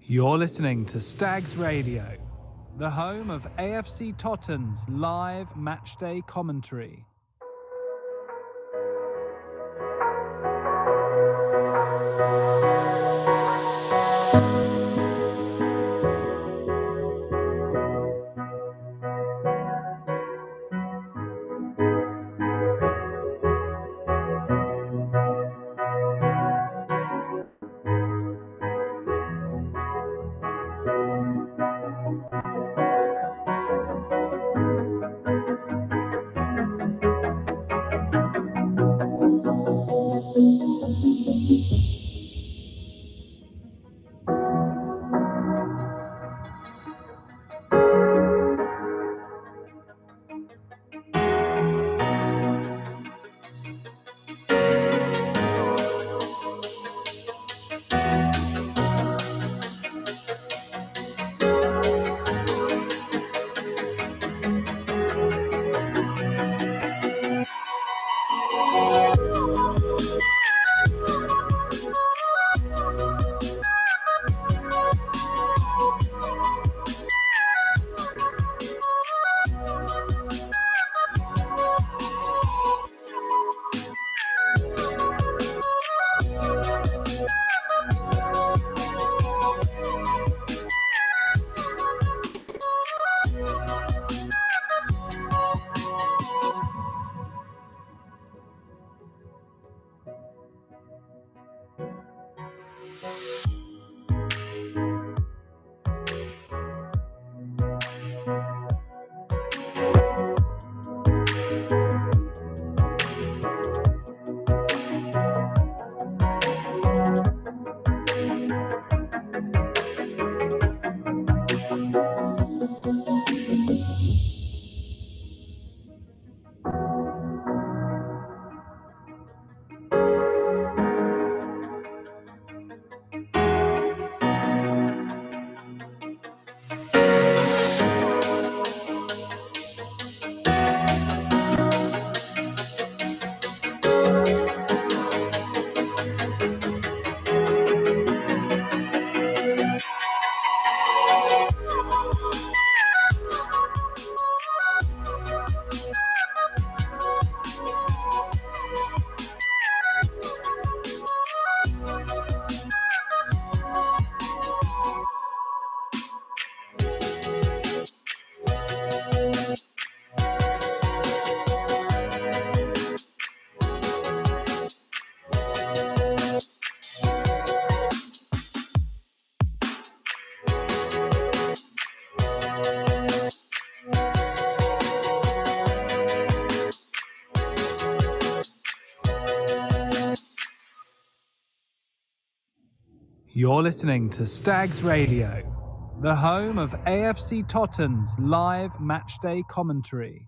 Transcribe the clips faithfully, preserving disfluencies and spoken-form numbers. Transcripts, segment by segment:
You're listening to Stags Radio, the home of A F C Tottenham's live matchday commentary. You're listening to Stags Radio, the home of A F C Tottenham's live matchday commentary.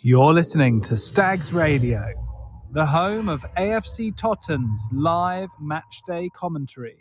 You're listening to Stags Radio, the home of A F C Tottenham's live matchday commentary.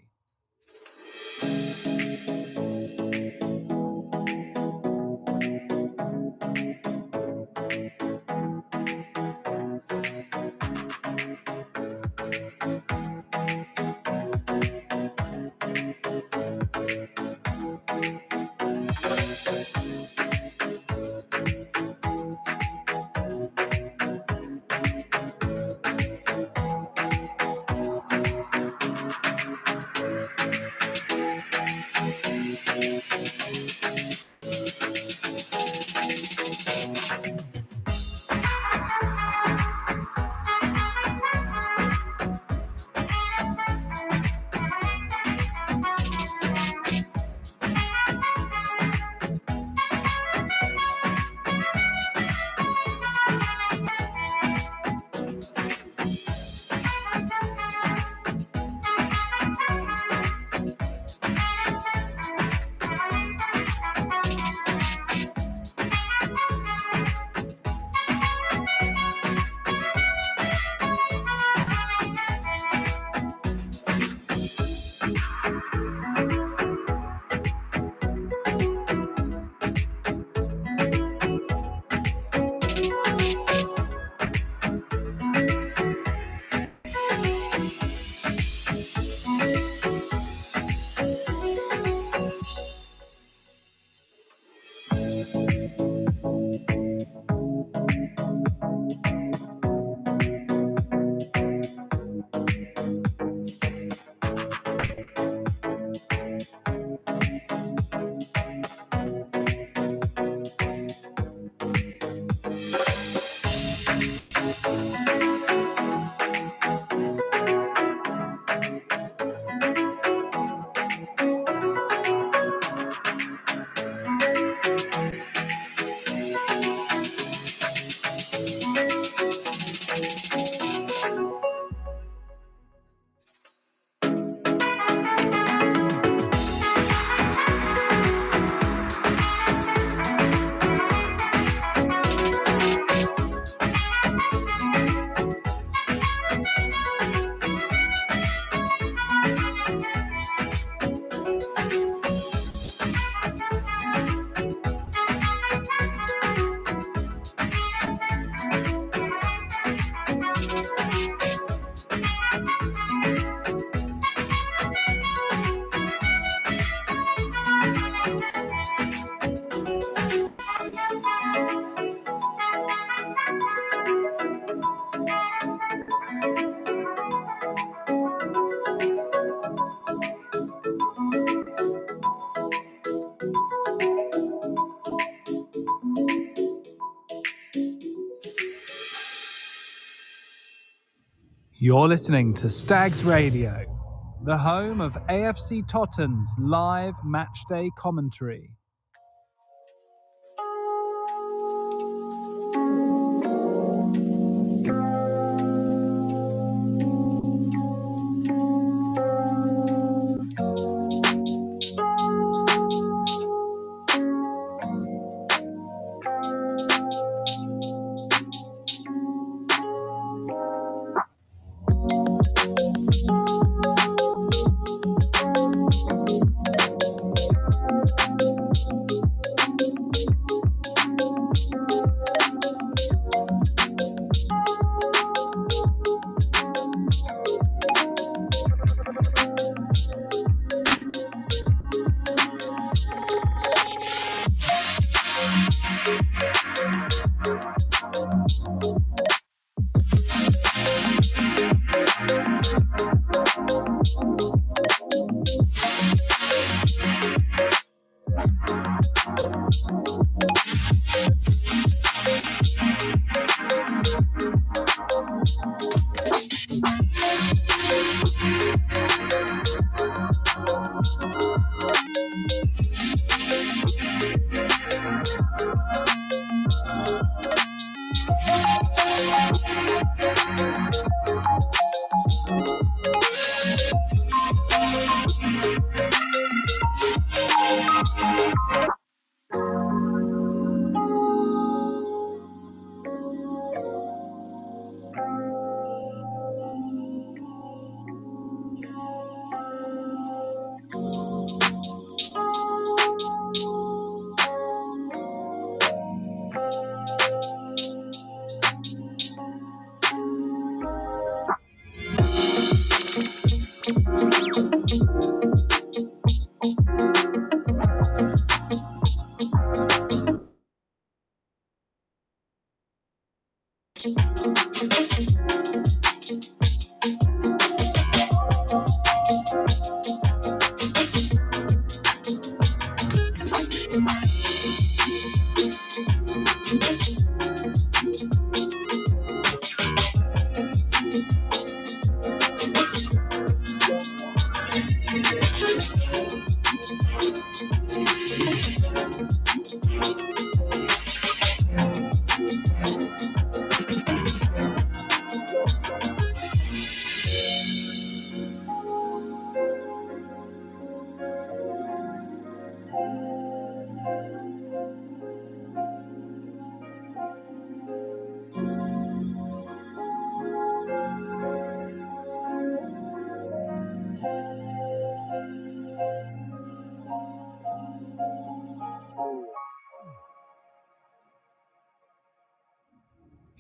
You're listening to Stags Radio, the home of A F C Tottenham's live matchday commentary.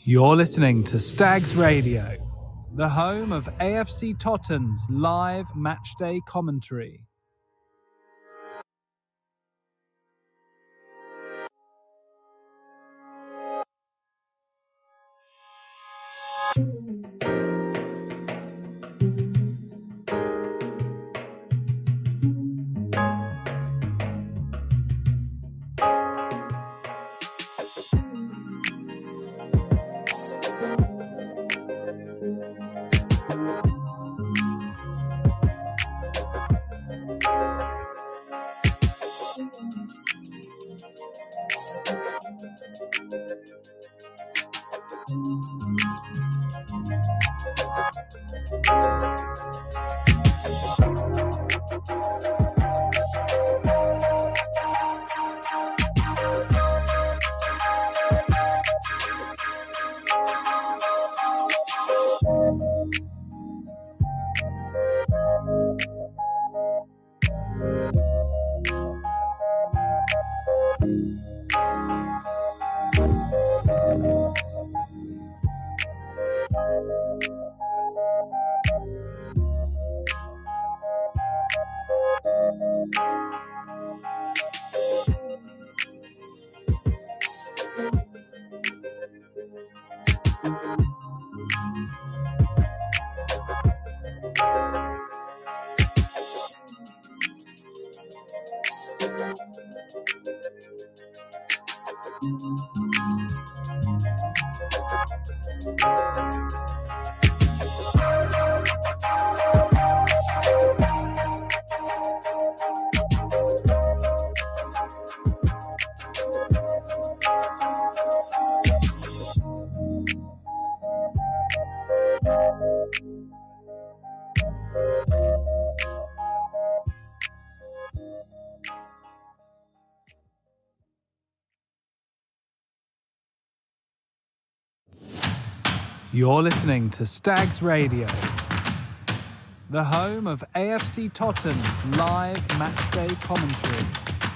You're listening to Stags Radio, the home of A F C Totten's live matchday commentary. You're listening to Stags Radio, the home of A F C Totten's live matchday commentary.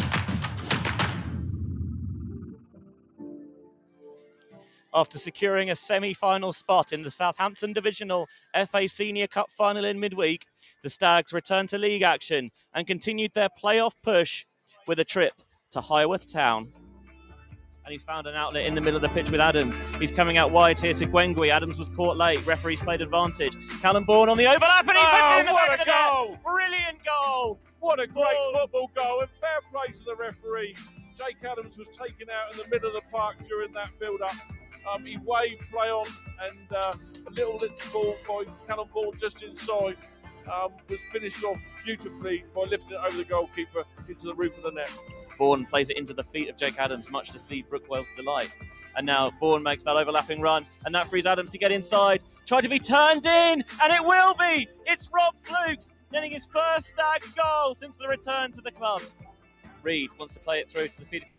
After securing a semi-final spot in the Southampton Divisional F A Senior Cup final in midweek, the Stags returned to league action and continued their playoff push with a trip to Highworth Town. And he's found an outlet in the middle of the pitch with Adams. He's coming out wide here to Gwengui. Adams was caught late. Referee's played advantage. Callum Bourne on the overlap, and he puts oh, it in the back of the goal. net. Brilliant goal. What a great Bourne. football goal, and fair play to the referee. Jake Adams was taken out in the middle of the park during that build-up. Um, he waved play on, and uh, a little little ball by Callum Bourne just inside um, was finished off beautifully by lifting it over the goalkeeper into the roof of the net. Bourne plays it into the feet of Jake Adams, much to Steve Brookwell's delight. And now Bourne makes that overlapping run, and that frees Adams to get inside. Try to be turned in, and it will be! It's Rob Flukes, netting his first Stags goal since the return to the club. Reed wants to play it through to the feet.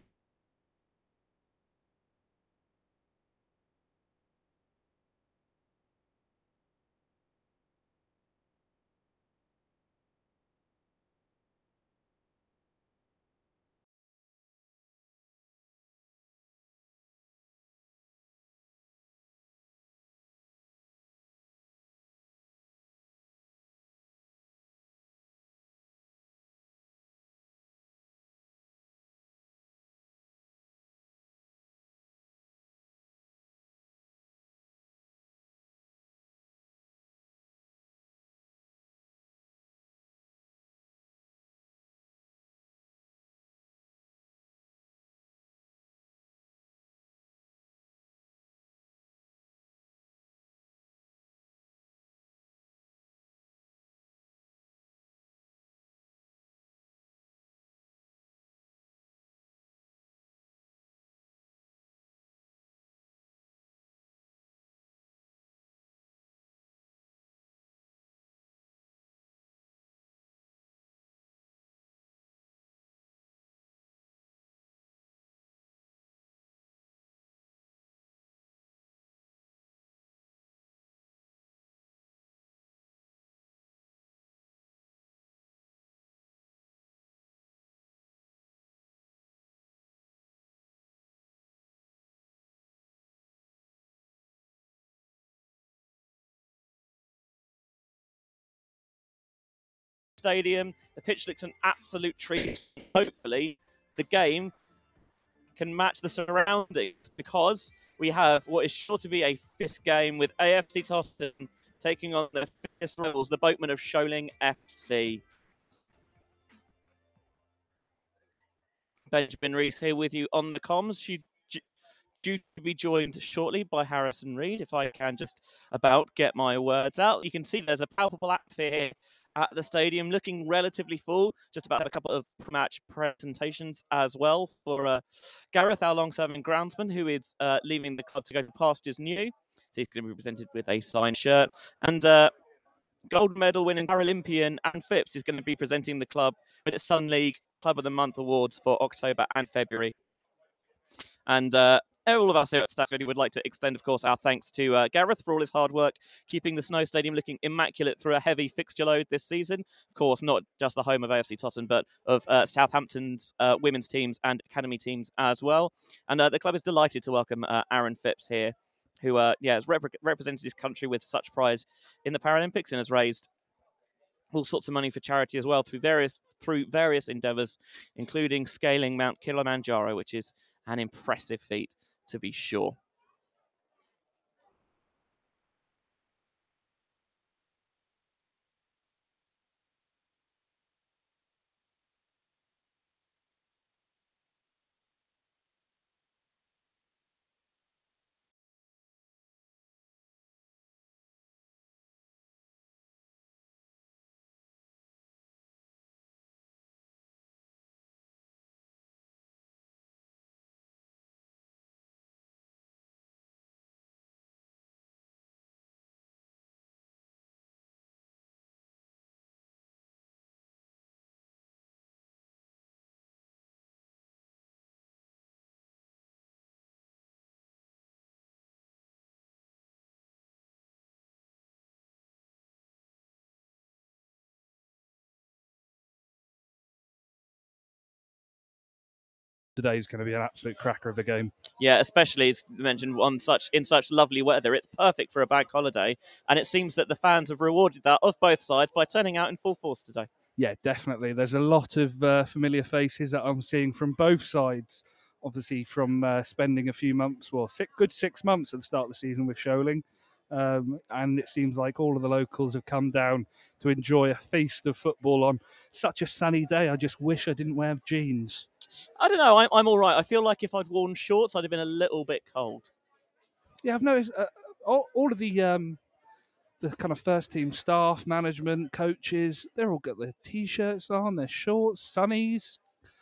stadium. The pitch looks an absolute treat. Hopefully, the game can match the surroundings, because we have what is sure to be a fifth game with A F C Tottenham taking on their fierce rivals, the Boatmen of Sholing F C. Benjamin Rees here with you on the comms. She due to be joined shortly by Harrison Reed. If I can just about get my words out. You can see there's a palpable atmosphere here at the stadium, looking relatively full. Just about a couple of match presentations as well for uh, Gareth, our long-serving groundsman, who is uh, leaving the club to go to pastures new. So he's going to be presented with a signed shirt. And uh, gold medal winning Paralympian Anne Phipps is going to be presenting the club with its Sun League Club of the Month awards for October and February. And uh, all of us here at Stags Radio would like to extend, of course, our thanks to uh, Gareth for all his hard work, keeping the Snow Stadium looking immaculate through a heavy fixture load this season. Of course, not just the home of A F C Tottenham, but of uh, Southampton's uh, women's teams and academy teams as well. And uh, the club is delighted to welcome uh, Aaron Phipps here, who uh, yeah, has rep- represented his country with such pride in the Paralympics and has raised all sorts of money for charity as well through various through various endeavours, including scaling Mount Kilimanjaro, which is an impressive feat, to be sure. Today is going to be an absolute cracker of a game. Yeah, especially as mentioned on such in such lovely weather. It's perfect for a bank holiday, and it seems that the fans have rewarded that of both sides by turning out in full force today. Yeah, definitely. There's a lot of uh, familiar faces that I'm seeing from both sides. Obviously, from uh, spending a few months, well, six, good six months at the start of the season with Sholing. Um, and it seems like all of the locals have come down to enjoy a feast of football on such a sunny day. I just wish I didn't wear jeans. I don't know. I'm, I'm all right. I feel like if I'd worn shorts, I'd have been a little bit cold. Yeah, I've noticed uh, all, all of the um, the kind of first team staff, management, coaches, they're all got their t-shirts on, their shorts, sunnies,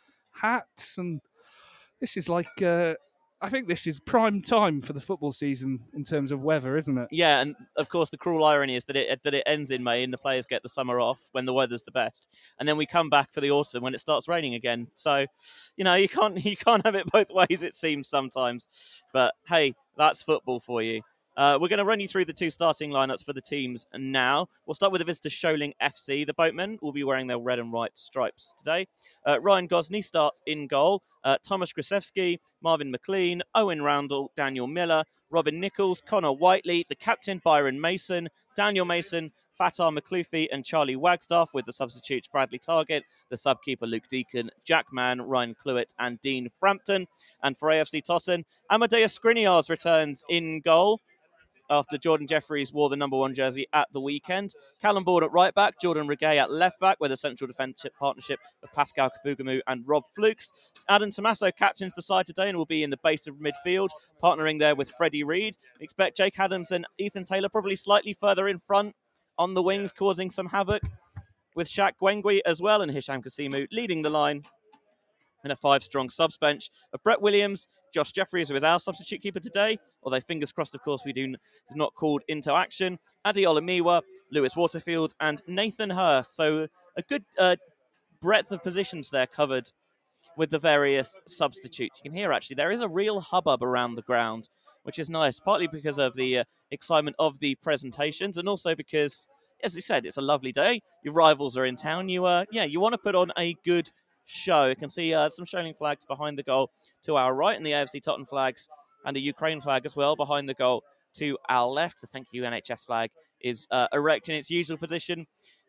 hats, and this is like, uh, I think this is prime time for the football season in terms of weather, isn't it? Yeah, and of course the cruel irony is that it that it ends in May and the players get the summer off when the weather's the best, and then we come back for the autumn when it starts raining again. So, you know, you can't you can't have it both ways, it seems sometimes. But hey, that's football for you. Uh, we're going to run you through the two starting lineups for the teams now. We'll start with the visitor Sholing F C. The Boatmen will be wearing their red and white stripes today. Uh, Ryan Gosney starts in goal. Uh, Thomas Grusevski, Marvin McLean, Owen Randall, Daniel Miller, Robin Nichols, Connor Whiteley, the captain Byron Mason, Daniel Mason, Fatah McLuffy and Charlie Wagstaff, with the substitutes Bradley Targett, the sub-keeper Luke Deacon, Jack Mann, Ryan Cluett and Dean Frampton. And for A F C Tottenham, Amadeus Skriniars returns in goal after Jordan Jeffries wore the number one jersey at the weekend. Callum Board at right back, Jordan Regay at left back, with a central defensive partnership of Pascal Kabugamu and Rob Flukes. Adam Tommaso captains the side today and will be in the base of midfield, partnering there with Freddie Reed. Expect Jake Adams and Ethan Taylor probably slightly further in front on the wings, causing some havoc, with Shaq Gwengwi as well and Hisham Kasimu leading the line. And a five-strong subs bench of Brett Williams, Josh Jeffries, who is our substitute keeper today, although fingers crossed, of course, we do is not called into action. Adi Olamiwa, Lewis Waterfield, and Nathan Hurst. So a good uh, breadth of positions there covered with the various substitutes. You can hear, actually, there is a real hubbub around the ground, which is nice, partly because of the uh, excitement of the presentations, and also because, as we said, it's a lovely day. Your rivals are in town. You, uh, yeah, you want to put on a good show. You can see uh, some Sholing flags behind the goal to our right, and the A F C Tottenham flags and a Ukraine flag as well behind the goal to our left. The Thank You N H S flag is uh, erect in its usual position.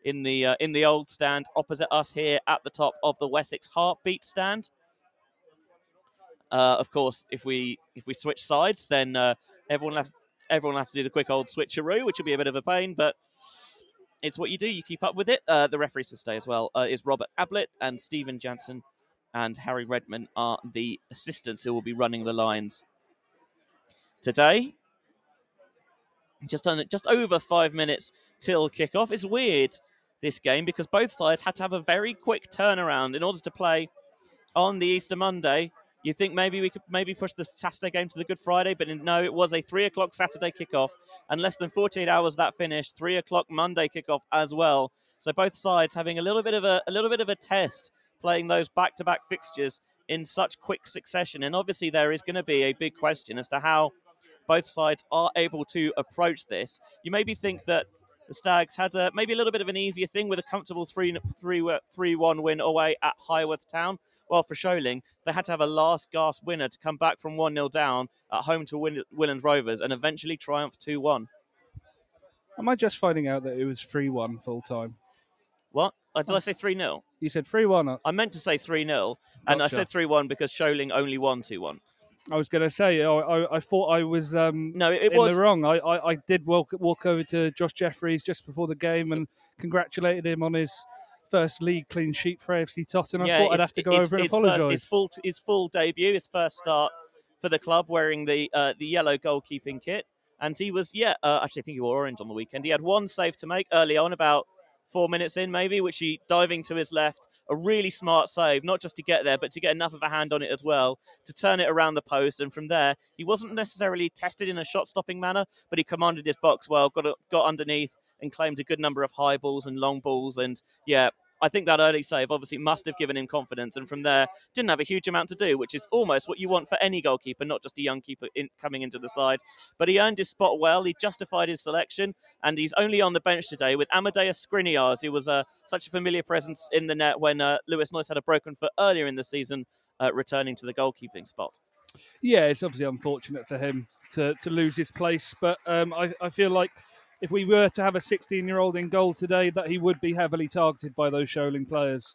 in the uh, in the old stand opposite us here at the top of the Wessex Heartbeat stand. Uh, of course, if we if we switch sides, then uh, everyone will have everyone will have to do the quick old switcheroo, which will be a bit of a pain, but it's what you do. You keep up with it. Uh, the referees to stay as well uh, is Robert Ablett and Stephen Jansen, and Harry Redman are the assistants who will be running the lines today. Just under, just over five minutes till kickoff. It's weird, this game, because both sides had to have a very quick turnaround in order to play on the Easter Monday. You think maybe we could maybe push the Saturday game to the Good Friday, but no, it was a three o'clock Saturday kickoff, and less than forty-eight hours that finished. Three o'clock Monday kickoff as well. So both sides having a little bit of a, a little bit of a test playing those back-to-back fixtures in such quick succession. And obviously there is going to be a big question as to how both sides are able to approach this. You maybe think that the Stags had a, maybe a little bit of an easier thing with a comfortable three one win away at Highworth Town. Well, for Sholing, they had to have a last-gasp winner to come back from one nil down at home to Will- Willand Rovers and eventually triumph two one. Am I just finding out that it was three one full-time? What? Uh, did I say three nil? You said three one. I meant to say three nil, and I Gotcha. said three one because Sholing only won two one. I was going to say, I, I, I thought I was um, No, it in was the wrong. I, I, I did walk, walk over to Josh Jeffries just before the game and congratulated him on his first league clean sheet for A F C Tottenham. Yeah, I thought I'd it's- have to go it's- over and it's first- apologise. His full, his full debut, his first start for the club, wearing the uh, the yellow goalkeeping kit, and he was yeah. Uh, actually, I think he wore orange on the weekend. He had one save to make early on, about four minutes in, maybe, which he diving to his left, a really smart save, not just to get there, but to get enough of a hand on it as well to turn it around the post. And from there, he wasn't necessarily tested in a shot-stopping manner, but he commanded his box well, got a, got underneath, and claimed a good number of high balls and long balls. And yeah, I think that early save obviously must have given him confidence, and from there didn't have a huge amount to do, which is almost what you want for any goalkeeper, not just a young keeper in, coming into the side. But he earned his spot well, he justified his selection, and he's only on the bench today with Amadeus Skriniars, who was uh, such a familiar presence in the net when uh, Lewis Noyce had a broken foot earlier in the season, uh, returning to the goalkeeping spot. Yeah, it's obviously unfortunate for him to, to lose his place, but um, I, I feel like if we were to have a sixteen-year-old in goal today, that he would be heavily targeted by those Sholing players.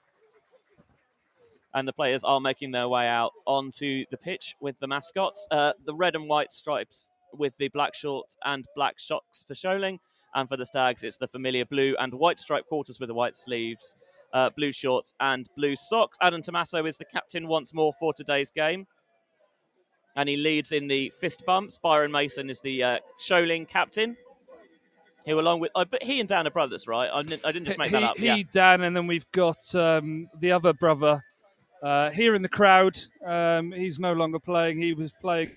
And the players are making their way out onto the pitch with the mascots. Uh, the red and white stripes with the black shorts and black socks for Sholing. And for the Stags, it's the familiar blue and white striped quarters with the white sleeves, uh, blue shorts and blue socks. Adam Tommaso is the captain once more for today's game. And he leads in the fist bumps. Byron Mason is the uh, Sholing captain. Who, along with, uh, but he and Dan are brothers, right? I didn't, I didn't just make he, that up. He, Yeah. Dan, and then we've got um, the other brother uh, here in the crowd. Um, he's no longer playing. He was playing.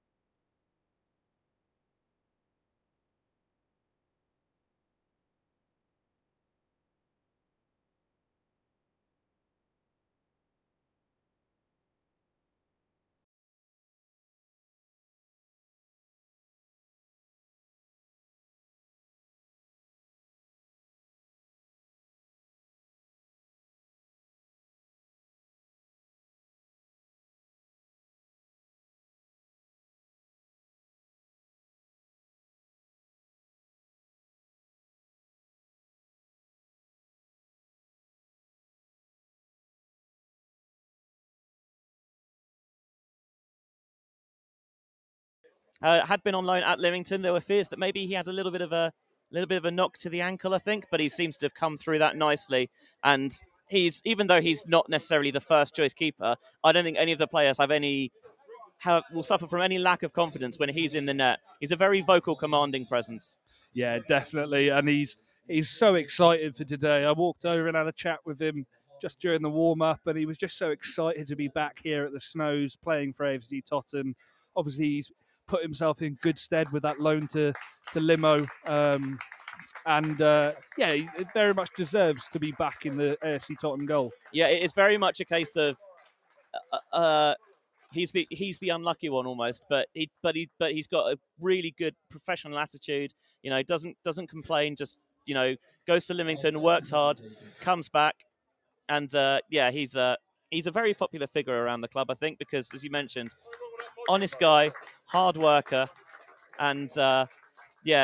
Uh, had been on loan at Leamington. There were fears that maybe he had a little bit of a little bit of a knock to the ankle, I think, but he seems to have come through that nicely. And he's, even though he's not necessarily the first choice keeper, I don't think any of the players have any have, will suffer from any lack of confidence when he's in the net. He's a very vocal, commanding presence. Yeah, definitely, and he's he's so excited for today. I walked over and had a chat with him just during the warm up, and he was just so excited to be back here at the Snows playing for A F C Tottenham. Obviously, he's put himself in good stead with that loan to to Limo, um, and uh, yeah, he very much deserves to be back in the A F C Tottenham goal. Yeah, it is very much a case of uh, uh, he's the he's the unlucky one almost, but he but he but he's got a really good professional attitude. You know, doesn't doesn't complain. Just, you know, goes to Leamington, works hard, comes back, and uh, yeah, he's a he's a very popular figure around the club, I think, because, as you mentioned, honest guy, hard worker, and uh, yeah,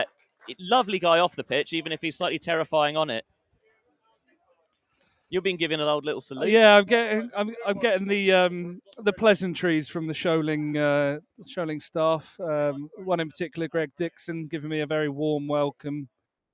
lovely guy off the pitch, even if he's slightly terrifying on it. You're being given an old little salute. Yeah, I'm getting I'm, I'm getting the um, the pleasantries from the Sholing uh, Sholing staff. Um, one in particular, Greg Dixon, giving me a very warm welcome.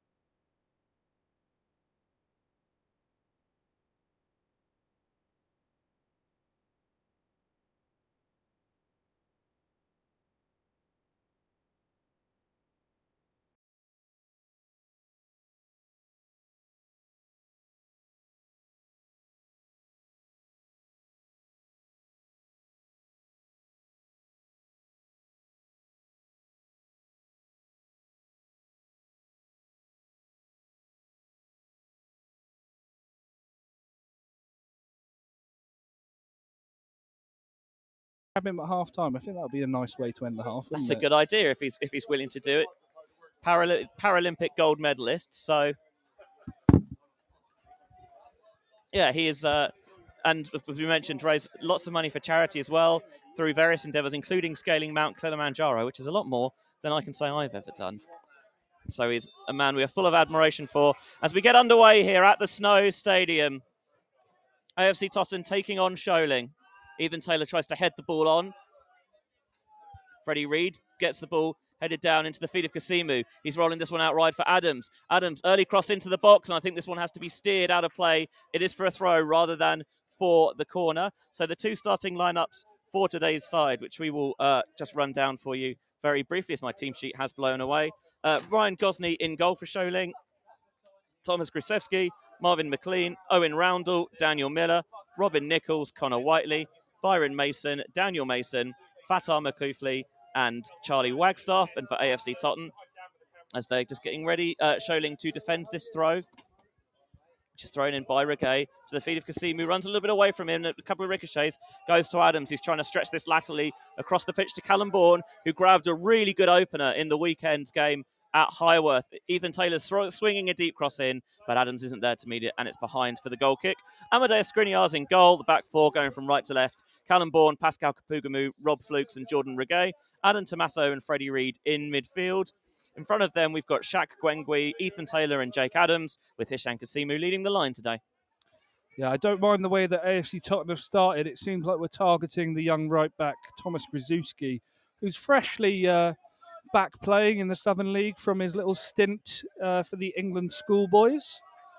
Have him at half time. I think that would be a nice way to end the half. That's a it? good idea if he's if he's willing to do it. Paral- Paralympic gold medalist, so yeah, he is. Uh, and as we mentioned, raised lots of money for charity as well through various endeavours, including scaling Mount Kilimanjaro, which is a lot more than I can say I've ever done. So he's a man we are full of admiration for. As we get underway here at the Snow Stadium, A F C Totton taking on Sholing. Ethan Taylor tries to head the ball on. Freddie Reid gets the ball headed down into the feet of Kasimu. He's rolling this one out wide for Adams. Adams, early cross into the box, and I think this one has to be steered out of play. It is for a throw rather than for the corner. So the two starting lineups for today's side, which we will uh, just run down for you very briefly as my team sheet has blown away. Uh, Ryan Gosney in goal for Sholing. Thomas Grisewski, Marvin McLean, Owen Roundel, Daniel Miller, Robin Nichols, Connor Whiteley, Byron Mason, Daniel Mason, Fatah McCoufley, and Charlie Wagstaff. And for A F C Totton, as they're just getting ready, uh, Sholing to defend this throw, which is thrown in by Regay to the feet of Kasimu, runs a little bit away from him, a couple of ricochets, goes to Adams. He's trying to stretch this laterally across the pitch to Callum Bourne, who grabbed a really good opener in the weekend's game at Highworth. Ethan Taylor's throw, swinging a deep cross in, but Adams isn't there to meet it, and it's behind for the goal kick. Amadeus Skriniar's in goal, the back four going from right to left. Callum Bourne, Pascal Kapugamu, Rob Flukes, and Jordan Regay. Adam Tommaso and Freddie Reid in midfield. In front of them, we've got Shaq Gwengui, Ethan Taylor, and Jake Adams, with Hishan Kasimu leading the line today. Yeah, I don't mind the way that A F C Tottenham have started. It seems like we're targeting the young right back, Thomas Grzycki, who's freshly uh, back playing in the Southern League from his little stint uh, for the England schoolboys.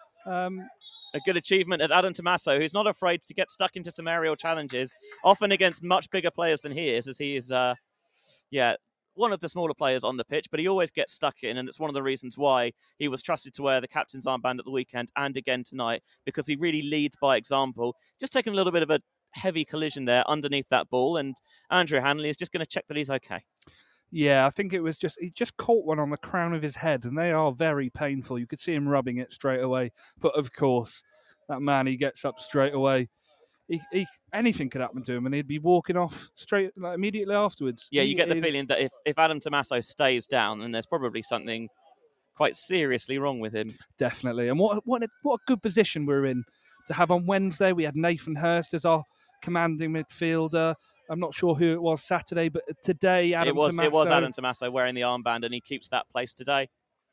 Um, a good achievement as Adam Tommaso, who's not afraid to get stuck into some aerial challenges, often against much bigger players than he is, as he is, uh, yeah, one of the smaller players on the pitch, but he always gets stuck in, and it's one of the reasons why he was trusted to wear the captain's armband at the weekend and again tonight, because he really leads by example. Just taking a little bit of a heavy collision there underneath that ball, and Andrew Hanley is just going to check that he's okay. Yeah, I think it was just, he just caught one on the crown of his head, and they are very painful. You could see him rubbing it straight away. But of course, that man, he gets up straight away. He, he, anything could happen to him, and he'd be walking off straight like, immediately afterwards. Yeah, he you get the is... feeling that if, if Adam Tommaso stays down, then there's probably something quite seriously wrong with him. Definitely. And what, what, a, what a good position we're in to have on Wednesday. We had Nathan Hurst as our commanding midfielder. I'm not sure who it was Saturday, but today Adam it was, Tommaso. It was Adam Tommaso wearing the armband, and he keeps that place today.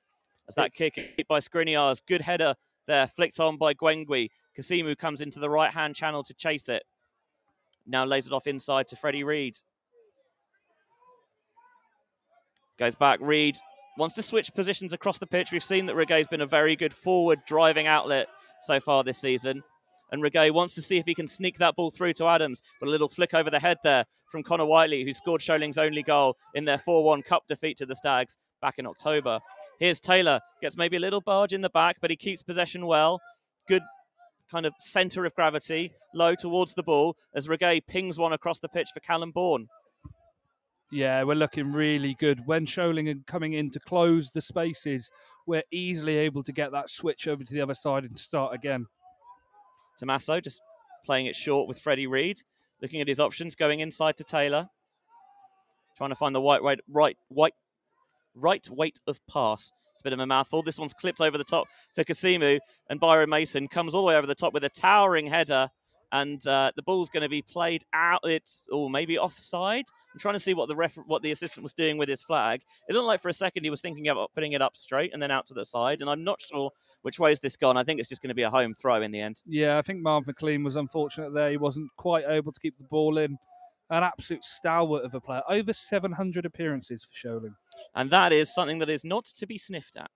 As that it's... kick by Skriniar's, good header there, flicked on by Gwengui. Kasimu comes into the right-hand channel to chase it. Now lays it off inside to Freddie Reid. Goes back, Reid wants to switch positions across the pitch. We've seen that Regay's been a very good forward driving outlet so far this season. And Regay wants to see if he can sneak that ball through to Adams. But a little flick over the head there from Connor Whiteley, who scored Sholing's only goal in their four one cup defeat to the Stags back in October. Here's Taylor. Gets maybe a little barge in the back, but he keeps possession well. Good kind of centre of gravity, low towards the ball, as Regay pings one across the pitch for Callum Bourne. Yeah, we're looking really good. When Sholing are coming in to close the spaces, we're easily able to get that switch over to the other side and start again. Tommaso just playing it short with Freddie Reid, looking at his options, going inside to Taylor, trying to find the right, right, right, right, right weight of pass. It's a bit of a mouthful. This one's clipped over the top for Kasimu, and Byron Mason comes all the way over the top with a towering header and uh, the ball's going to be played out. It's or maybe offside. I'm trying to see what the ref, what the assistant was doing with his flag. It looked like for a second he was thinking about putting it up straight and then out to the side, and I'm not sure which way is this gone. I think it's just going to be a home throw in the end. Yeah, I think Marv McLean was unfortunate there. He wasn't quite able to keep the ball in. An absolute stalwart of a player. Over seven hundred appearances for Sholing. And that is something that is not to be sniffed at.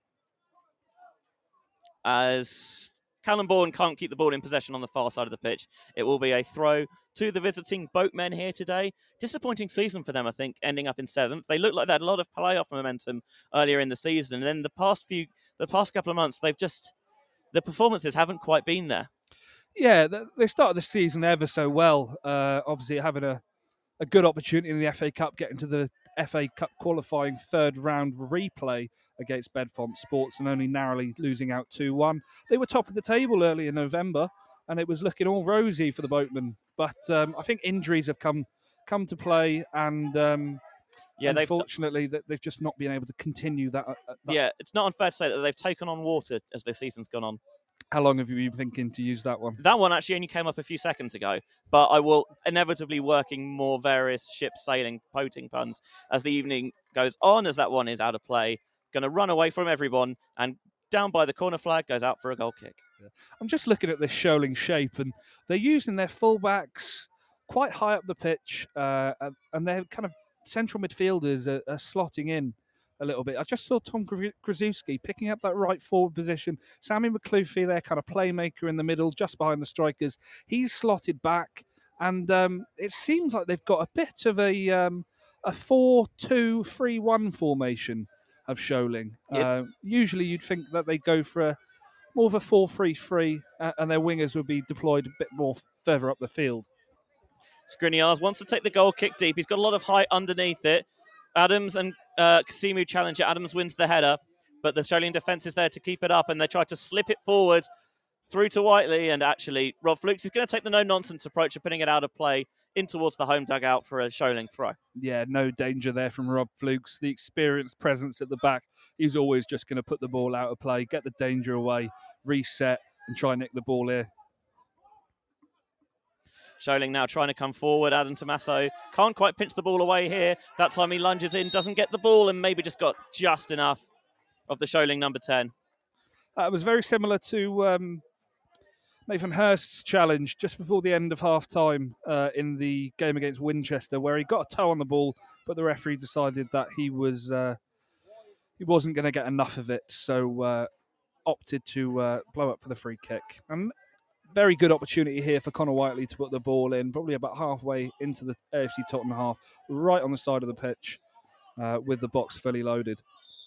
As Callum Bourne can't keep the ball in possession on the far side of the pitch, it will be a throw to the visiting Boatmen here today. Disappointing season for them, I think, ending up in seventh. They look like they had a lot of playoff momentum earlier in the season, and then the past few, the past couple of months, they've just the performances haven't quite been there. Yeah, they started the season ever so well. Uh, obviously, having a, a good opportunity in the F A Cup, getting to the F A Cup qualifying third round replay against Bedfont Sports and only narrowly losing out two one. They were top of the table early in November and it was looking all rosy for the Boatmen. But um, I think injuries have come come to play and um, yeah, unfortunately they've, they've just not been able to continue that, uh, that. Yeah, it's not unfair to say that they've taken on water as the season's gone on. How long have you been thinking to use that one? That one actually only came up a few seconds ago, but I will inevitably working more various ships sailing, poting puns as the evening goes on, as that one is out of play. Going to run away from everyone, and down by the corner flag goes out for a goal kick. Yeah. I'm just looking at this Sholing shape, and they're using their fullbacks quite high up the pitch, uh, and they're kind of central midfielders are, are slotting in a little bit. I just saw Tom Krasuski picking up that right forward position. Sammy McCluffy, their kind of playmaker in the middle, just behind the strikers. He's slotted back, and um, it seems like they've got a bit of a um, a four two three one formation of Sholing. Yes. Uh, usually you'd think that they go for a more of a four three three, uh, and their wingers would be deployed a bit more further up the field. Skriniars wants to take the goal kick deep. He's got a lot of height underneath it. Adams and uh, Kasimu challenge it. Adams wins the header, but the Sholing defence is there to keep it up, and they try to slip it forward through to Whiteley, and actually Rob Flukes is going to take the no-nonsense approach of putting it out of play in towards the home dugout for a Sholing throw. Yeah, no danger there from Rob Flukes. The experienced presence at the back. He's always just going to put the ball out of play, get the danger away, reset, and try and nick the ball here. Sholing now trying to come forward. Adam Tommaso can't quite pinch the ball away here. That time he lunges in, doesn't get the ball, and maybe just got just enough of the Sholing number ten. That was very similar to um, Nathan Hurst's challenge just before the end of half time uh, in the game against Winchester, where he got a toe on the ball, but the referee decided that he was uh, he wasn't going to get enough of it, so uh, opted to uh, blow up for the free kick. And very good opportunity here for Connor Whiteley to put the ball in, probably about halfway into the A F C Tottenham half, right on the side of the pitch, uh, with the box fully loaded.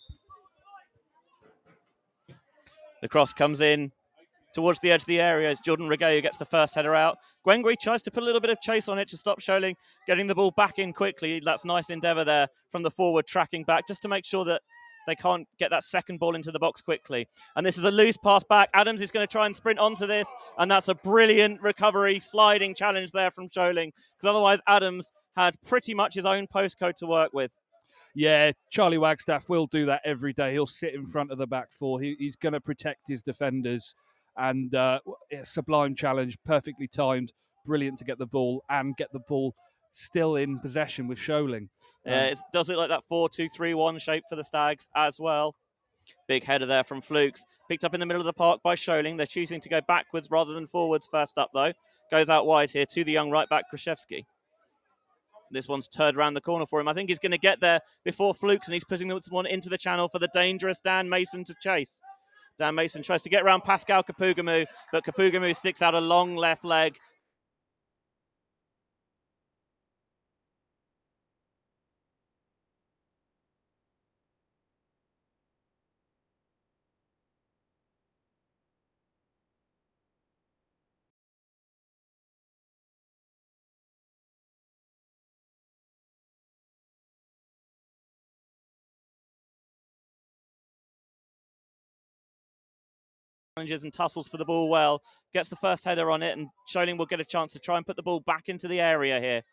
The cross comes in towards the edge of the area as Jordan Regayo gets the first header out. Gwengui tries to put a little bit of chase on it to stop Sholing getting the ball back in quickly. That's nice endeavour there from the forward, tracking back just to make sure that they can't get that second ball into the box quickly. And this is a loose pass back. Adams is going to try and sprint onto this, and that's a brilliant recovery, sliding challenge there from Sholing, because otherwise Adams had pretty much his own postcode to work with. Yeah, Charlie Wagstaff will do that every day. He'll sit in front of the back four. He, he's going to protect his defenders. And uh, a sublime challenge, perfectly timed, brilliant to get the ball and get the ball still in possession with Sholing. Yeah, it does look like that four two three one shape for the Stags as well. Big header there from Flukes. Picked up in the middle of the park by Sholing. They're choosing to go backwards rather than forwards first up, though. Goes out wide here to the young right-back, Kraszewski. This one's turned around the corner for him. I think he's going to get there before Flukes, and he's putting this one into the channel for the dangerous Dan Mason to chase. Dan Mason tries to get around Pascal Kapugamu, but Kapugamu sticks out a long left leg. And tussles for the ball well, gets the first header on it, and Sholing will get a chance to try and put the ball back into the area here.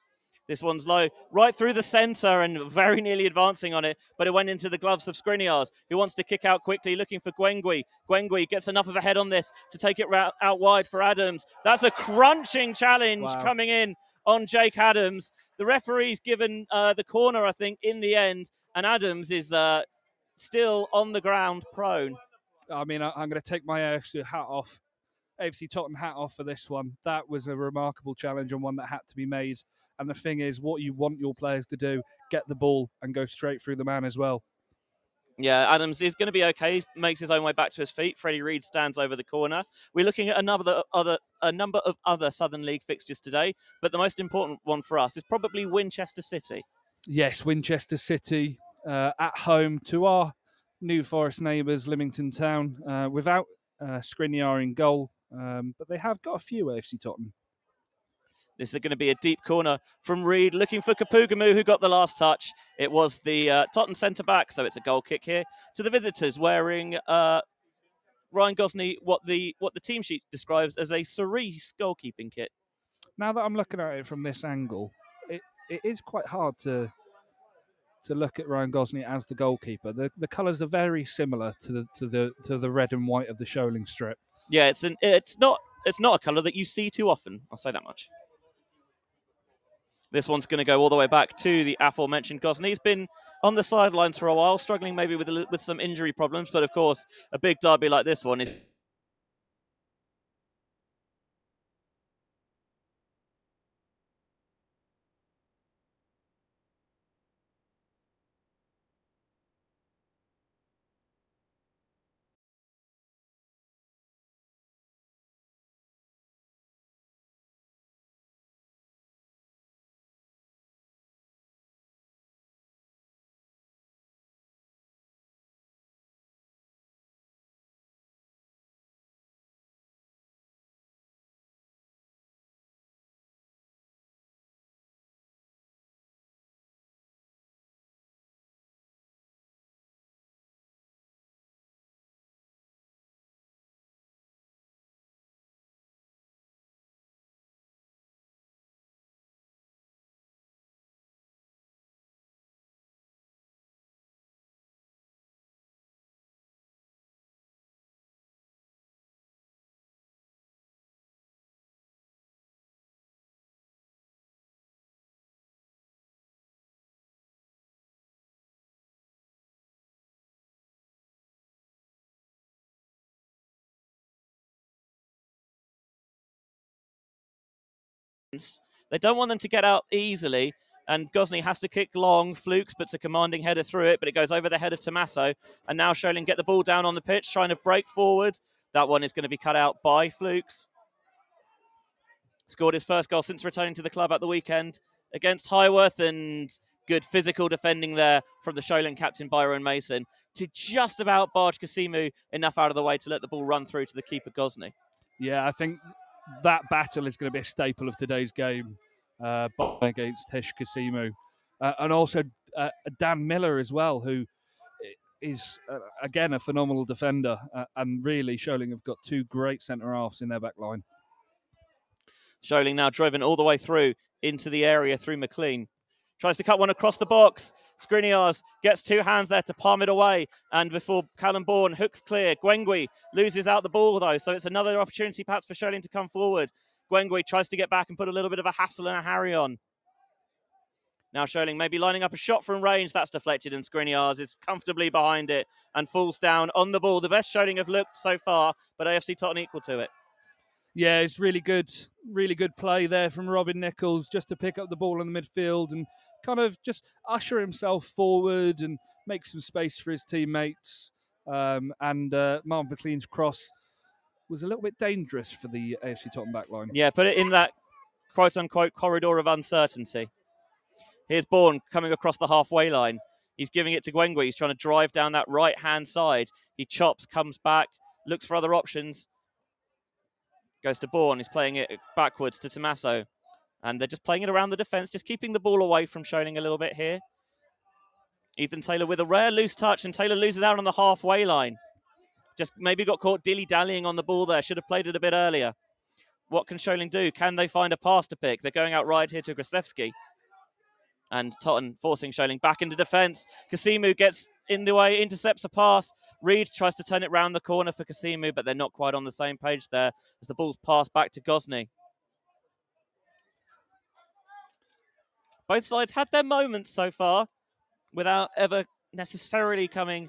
This one's low, right through the centre and very nearly advancing on it, but it went into the gloves of Skriniars, who wants to kick out quickly, looking for Gwengui. Gwengui gets enough of a head on this to take it ra- out wide for Adams. That's a crunching challenge Wow. coming in on Jake Adams. The referee's given uh, the corner, I think, in the end, and Adams is uh, still on the ground, prone. I mean, I, I'm going to take my A F C hat off, A F C Tottenham hat off for this one. That was a remarkable challenge and one that had to be made. And the thing is, what you want your players to do, get the ball and go straight through the man as well. Yeah, Adams is going to be okay. He makes his own way back to his feet. Freddie Reid stands over the corner. We're looking at another other a number of other Southern League fixtures today, but the most important one for us is probably Winchester City. Yes, Winchester City uh, at home to our New Forest neighbours, Lymington Town, uh, without uh, Skriniar in goal, um, but they have got a few A F C Tottenham. This is going to be a deep corner from Reid, looking for Kapugamu, who got the last touch. It was the uh, Tottenham centre-back, so it's a goal kick here to the visitors, wearing uh, Ryan Gosney what the what the team sheet describes as a cerise goalkeeping kit. Now that I'm looking at it from this angle, it, it is quite hard to to look at Ryan Gosney as the goalkeeper. The the colours are very similar to the to the to the red and white of the Sholing strip. Yeah, it's an it's not it's not a colour that you see too often. I'll say that much. This one's going to go all the way back to the aforementioned Gosney. He's been on the sidelines for a while, struggling maybe with a, with some injury problems, but of course, a big derby like this one is. They don't want them to get out easily, and Gosney has to kick long. Flukes puts a commanding header through it, but it goes over the head of Tommaso, and now Sholing get the ball down on the pitch, trying to break forward. That one is going to be cut out by Flukes. Scored his first goal since returning to the club at the weekend against Highworth, and good physical defending there from the Sholing captain Byron Mason to just about barge Kasimu enough out of the way to let the ball run through to the keeper Gosney. Yeah, I think that battle is going to be a staple of today's game uh, against Tesh Kasimu. Uh, and also uh, Dan Miller as well, who is, uh, again, a phenomenal defender. Uh, and really, Sholing have got two great centre-halves in their back line. Sholing now driven all the way through into the area through McLean. Tries to cut one across the box. Skriniars gets two hands there to palm it away. And before Callum Bourne hooks clear, Gwengui loses out the ball though. So it's another opportunity perhaps for Sholing to come forward. Gwengui tries to get back and put a little bit of a hassle and a harry on. Now Sholing maybe lining up a shot from range. That's deflected, and Skriniars is comfortably behind it and falls down on the ball. The best Sholing have looked so far, but A F C Tottenham equal to it. Yeah, it's really good, really good play there from Robin Nichols just to pick up the ball in the midfield and kind of just usher himself forward and make some space for his teammates. Um, and uh, Mark McLean's cross was a little bit dangerous for the A F C Tottenham backline. Yeah, put it in that quote-unquote corridor of uncertainty. Here's Bourne coming across the halfway line. He's giving it to Gwengui. He's trying to drive down that right-hand side. He chops, comes back, looks for other options. Goes to Bourne. He's playing it backwards to Tommaso. And they're just playing it around the defence, just keeping the ball away from Sholing a little bit here. Ethan Taylor with a rare loose touch, and Taylor loses out on the halfway line. Just maybe got caught dilly-dallying on the ball there. Should have played it a bit earlier. What can Sholing do? Can they find a pass to pick? They're going out right here to Grasevsky. And Totten forcing Scholing back into defence. Kasimu gets in the way, intercepts a pass. Reed tries to turn it round the corner for Kasimu, but they're not quite on the same page there as the ball's passed back to Gosney. Both sides had their moments so far without ever necessarily coming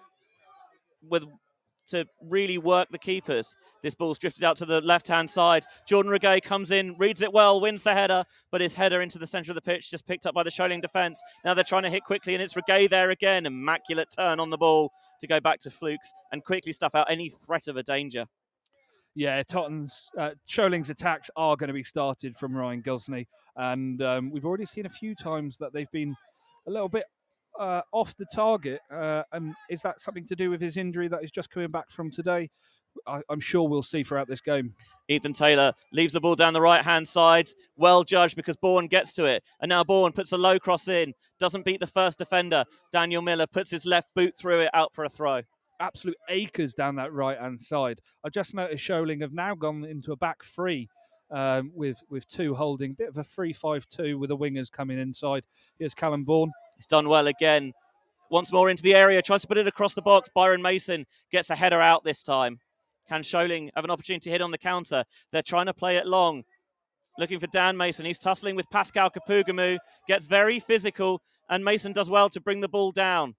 with to really work the keepers. This ball's drifted out to the left-hand side. Jordan Regay comes in, reads it well, wins the header, but his header into the centre of the pitch just picked up by the Scholing defence. Now they're trying to hit quickly, and it's Regay there again. Immaculate turn on the ball to go back to Flukes and quickly stuff out any threat of a danger. Yeah, Tottenham's, uh, Scholing's attacks are going to be started from Ryan Gosney, and um, we've already seen a few times that they've been a little bit uh, off the target. Uh, and is that something to do with his injury that he's just coming back from today? I, I'm sure we'll see throughout this game. Ethan Taylor leaves the ball down the right-hand side. Well judged because Bourne gets to it. And now Bourne puts a low cross in. Doesn't beat the first defender. Daniel Miller puts his left boot through it, out for a throw. Absolute acres down that right-hand side. I just noticed Scholing have now gone into a back three um, with, with two holding. Bit of a three five two with the wingers coming inside. Here's Callum Bourne. He's done well again. Once more into the area. Tries to put it across the box. Byron Mason gets a header out this time. Can Scholing have an opportunity to hit on the counter? They're trying to play it long. Looking for Dan Mason. He's tussling with Pascal Kapugamu. Gets very physical. And Mason does well to bring the ball down.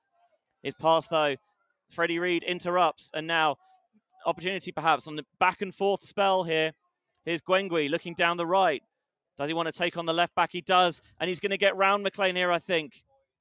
His pass, though, Freddie Reed interrupts. And now, opportunity perhaps on the back and forth spell here. Here's Gwengui looking down the right. Does he want to take on the left back? He does. And he's going to get round McLean here, I think.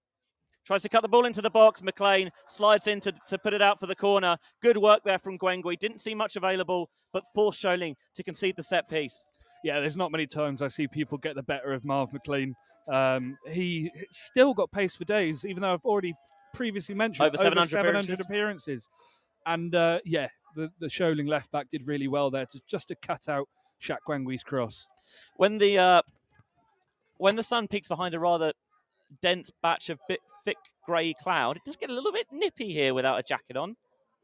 Tries to cut the ball into the box. McLean slides in to, to put it out for the corner. Good work there from Gwengui. Didn't see much available, but forced Scholing to concede the set piece. Yeah, there's not many times I see people get the better of Marv McLean. Um, he still got pace for days, even though I've already previously mentioned over seven hundred, seven hundred appearances. appearances. And uh, yeah, the, the Scholing left back did really well there to just to cut out Shaq Gwengui's cross. When the uh, when the sun peaks behind a rather dense batch of bit thick grey cloud, it does get a little bit nippy here without a jacket on.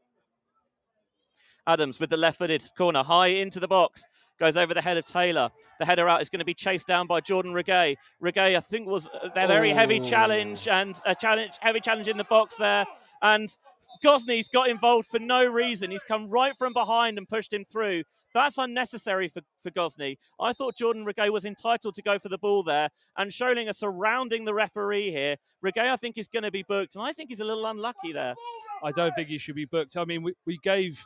Adams with the left-footed corner, high into the box, goes over the head of Taylor. The header out is going to be chased down by Jordan Regay. Regay, I think, was a very oh. heavy challenge and a challenge, heavy challenge in the box there. And Gosney's got involved for no reason. He's come right from behind and pushed him through. That's unnecessary for, for Gosney. I thought Jordan Regay was entitled to go for the ball there, and Scholing are surrounding the referee here. Regay, I think, is going to be booked, and I think he's a little unlucky there. I don't think he should be booked. I mean, we, we gave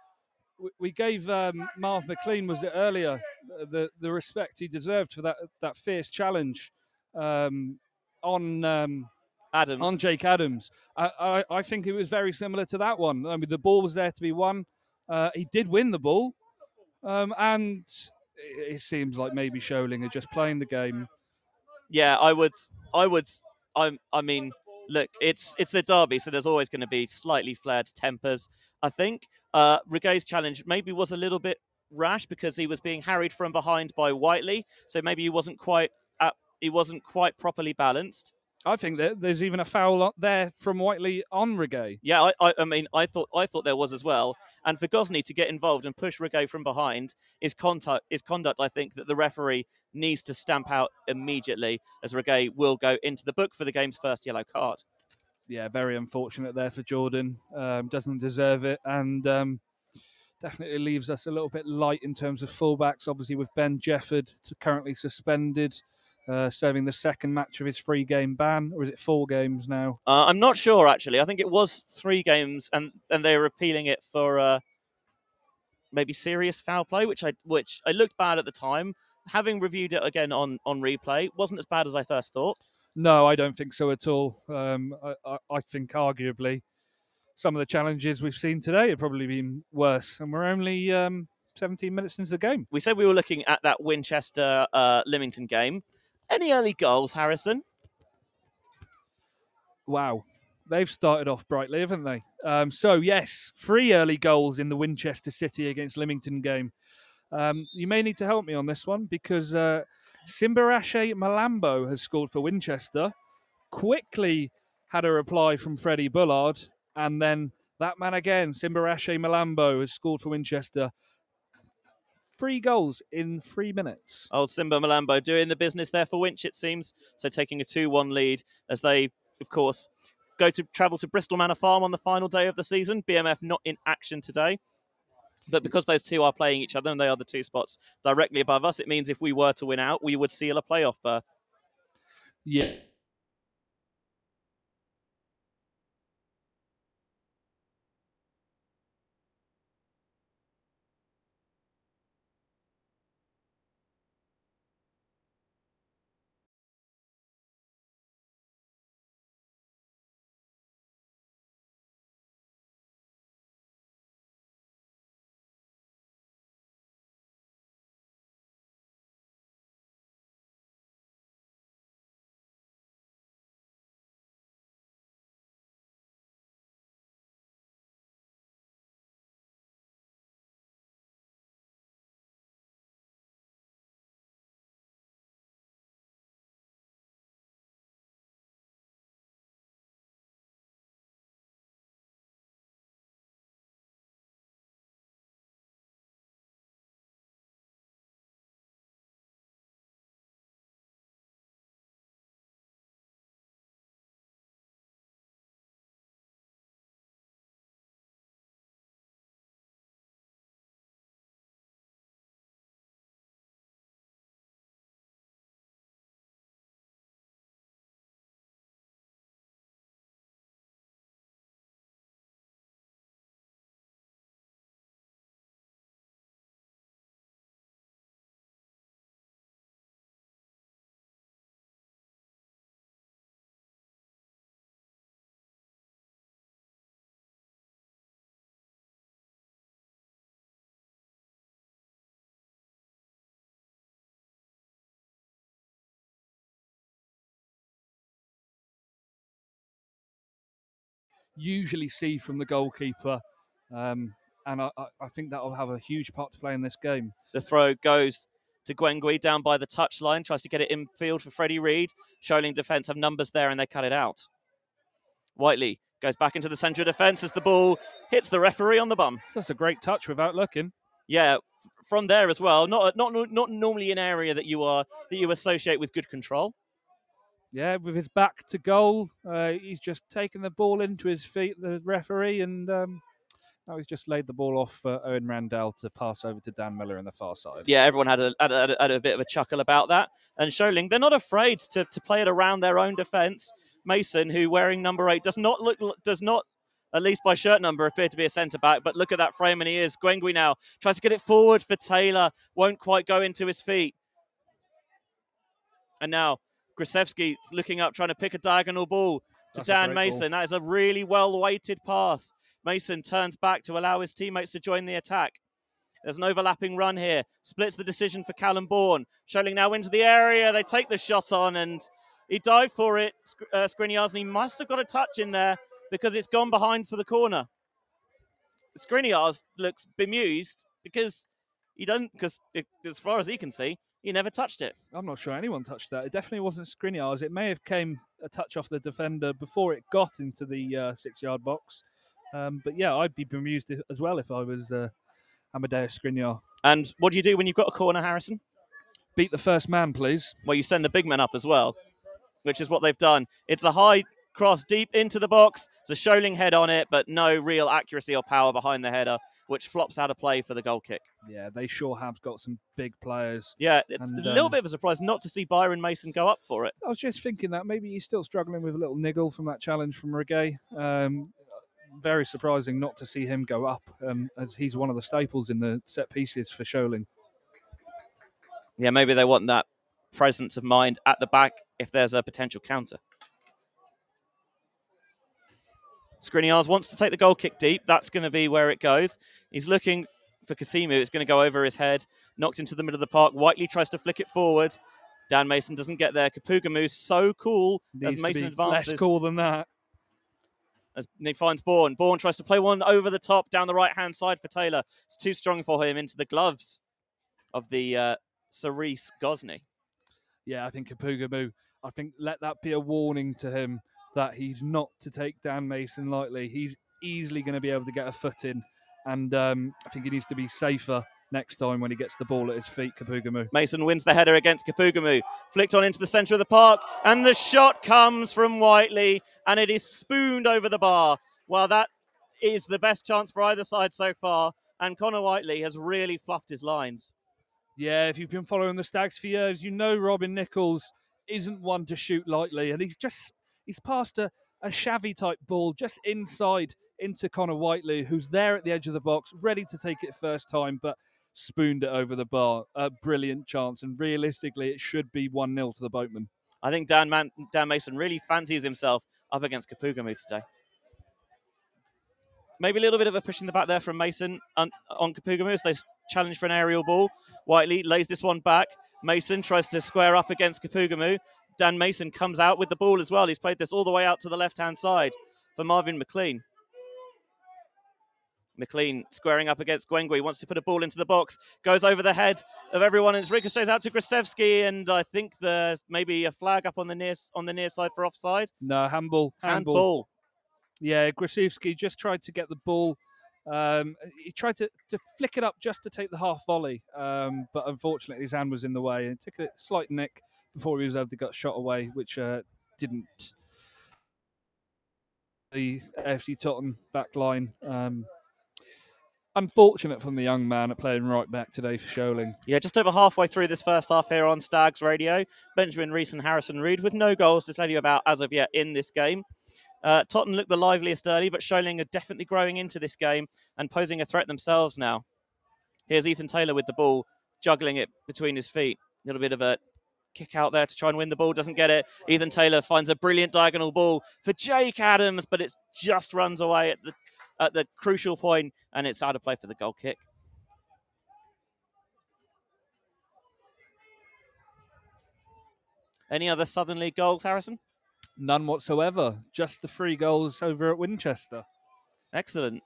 we gave um, Marv McLean, was it earlier, the the respect he deserved for that that fierce challenge um, on um, Adams on Jake Adams. I, I I think it was very similar to that one. I mean, the ball was there to be won. Uh, he did win the ball. Um, and it seems like maybe Scholing are just playing the game. Yeah, I would, I would, I, I mean, look, it's it's a derby, so there's always going to be slightly flared tempers. I think uh, Regay's challenge maybe was a little bit rash because he was being harried from behind by Whiteley, so maybe he wasn't quite, at, he wasn't quite properly balanced. I think that there's even a foul there from Whiteley on Regay. Yeah, I, I, I mean, I thought I thought there was as well. And for Gosney to get involved and push Regay from behind is conduct, is conduct, I think, that the referee needs to stamp out immediately, as Regay will go into the book for the game's first yellow card. Yeah, very unfortunate there for Jordan. Um, doesn't deserve it, and um, definitely leaves us a little bit light in terms of fullbacks. Obviously, with Ben Jefford currently suspended. Uh, serving the second match of his three-game ban, or is it four games now? Uh, I'm not sure, actually. I think it was three games, and, and they were appealing it for uh, maybe serious foul play, which I which I looked bad at the time. Having reviewed it again on, on replay, wasn't as bad as I first thought. No, I don't think so at all. Um, I, I, I think arguably some of the challenges we've seen today have probably been worse, and we're only um, seventeen minutes into the game. We said we were looking at that Winchester uh, Lymington game. Any early goals, Harrison? Wow. They've started off brightly, haven't they? Um, so, yes, three early goals in the Winchester City against Lymington game. Um, you may need to help me on this one because uh, Simbarashe Malambo has scored for Winchester, quickly had a reply from Freddie Bullard, and then that man again, Simbarashe Malambo, has scored for Winchester. three goals in three minutes. Old Simba Malambo doing the business there for Winch, it seems. So taking a two one lead as they, of course, go to travel to Bristol Manor Farm on the final day of the season. B M F not in action today. But because those two are playing each other and they are the two spots directly above us, it means if we were to win out, we would seal a playoff berth. Yeah. Usually see from the goalkeeper, um, and I, I think that will have a huge part to play in this game. The throw goes to Gwengui down by the touchline, tries to get it in field for Freddie Reid. Shoaling defence have numbers there and they cut it out. Whiteley goes back into the centre of defence as the ball hits the referee on the bum. That's a great touch without looking. Yeah, from there as well. Not not not normally an area that you are that you associate with good control. Yeah, with his back to goal, uh, he's just taken the ball into his feet, the referee, and um, now he's just laid the ball off for Owen Randell to pass over to Dan Miller on the far side. Yeah, everyone had a, had a, had a bit of a chuckle about that. And Shoaling, they're not afraid to, to play it around their own defence. Mason, who wearing number eight, does not look, does not, at least by shirt number, appear to be a centre-back. But look at that frame, and he is. Gwengui now tries to get it forward for Taylor. Won't quite go into his feet. And now Grusevski looking up, trying to pick a diagonal ball to That's Dan a Mason. ball. That is a really well-weighted pass. Mason turns back to allow his teammates to join the attack. There's an overlapping run here. Splits the decision for Callum Bourne. Shoaling now into the area. They take the shot on and he dived for it. Uh, Skriniar must have got a touch in there because it's gone behind for the corner. Skriniar looks bemused because he doesn't, because as far as he can see, he never touched it. I'm not sure anyone touched that. It definitely wasn't Skriniar's. It may have came a touch off the defender before it got into the uh, six-yard box. Um, but yeah, I'd be bemused as well if I was uh, Amadeus Skriniar. And what do you do when you've got a corner, Harrison? Beat the first man, please. Well, you send the big men up as well, which is what they've done. It's a high cross deep into the box. It's a Shoaling head on it, but no real accuracy or power behind the header, which flops out of play for the goal kick. Yeah, they sure have got some big players. Yeah, it's and, a little um, bit of a surprise not to see Byron Mason go up for it. I was just thinking that maybe he's still struggling with a little niggle from that challenge from Reggae. Um, very surprising not to see him go up, um, as he's one of the staples in the set pieces for Shoaling. Yeah, maybe they want that presence of mind at the back if there's a potential counter. Skriniar wants to take the goal kick deep. That's going to be where it goes. He's looking for Kasimu. It's going to go over his head. Knocked into the middle of the park. Whiteley tries to flick it forward. Dan Mason doesn't get there. Kapugamu's so cool Needs as Mason to be advances. less cool than that. As he finds Bourne. Bourne tries to play one over the top down the right-hand side for Taylor. It's too strong for him into the gloves of the uh, Cerise Gosney. Yeah, I think Kapugamu, I think let that be a warning to him that he's not to take Dan Mason lightly. He's easily going to be able to get a foot in, and um, I think he needs to be safer next time when he gets the ball at his feet, Kapugamu. Mason wins the header against Kapugamu. Flicked on into the centre of the park, and the shot comes from Whiteley, and it is spooned over the bar. Well, that is the best chance for either side so far, and Connor Whiteley has really fluffed his lines. Yeah, if you've been following the Stags for years, you know Robin Nichols isn't one to shoot lightly, and he's just he's passed a, a shabby type ball just inside into Connor Whiteley, who's there at the edge of the box, ready to take it first time, but spooned it over the bar. A brilliant chance, and realistically, it should be one nil to the Boatmen. I think Dan, Man- Dan Mason really fancies himself up against Kapugamu today. Maybe a little bit of a push in the back there from Mason on, on Kapugamu as they challenge for an aerial ball. Whiteley lays this one back. Mason tries to square up against Kapugamu. Dan Mason comes out with the ball as well. He's played this all the way out to the left-hand side for Marvin McLean. McLean squaring up against Gwengui, wants to put a ball into the box, goes over the head of everyone, and it ricochets out to Grasevsky, and I think there's maybe a flag up on the near on the near side for offside. No, handball. Handball. Handball. Yeah, Grasevsky just tried to get the ball. Um, he tried to, to flick it up just to take the half volley, um, but unfortunately his hand was in the way and took a slight nick before he was able to get shot away, which uh, didn't. The A F C Tottenham back line. Um, unfortunate from the young man at playing right back today for Sholing. Yeah, just over halfway through this first half here on Stags Radio. Benjamin Rees and Harrison Reed with no goals to tell you about as of yet in this game. Uh, Tottenham looked the liveliest early, but Sholing are definitely growing into this game and posing a threat themselves now. Here's Ethan Taylor with the ball, juggling it between his feet. A little bit of a kick out there to try and win the ball, doesn't get it. Ethan Taylor finds a brilliant diagonal ball for Jake Adams, but it just runs away at the at the crucial point, and it's out of play for the goal kick. Any other Southern League goals, Harrison? None whatsoever. Just the three goals over at Winchester. Excellent.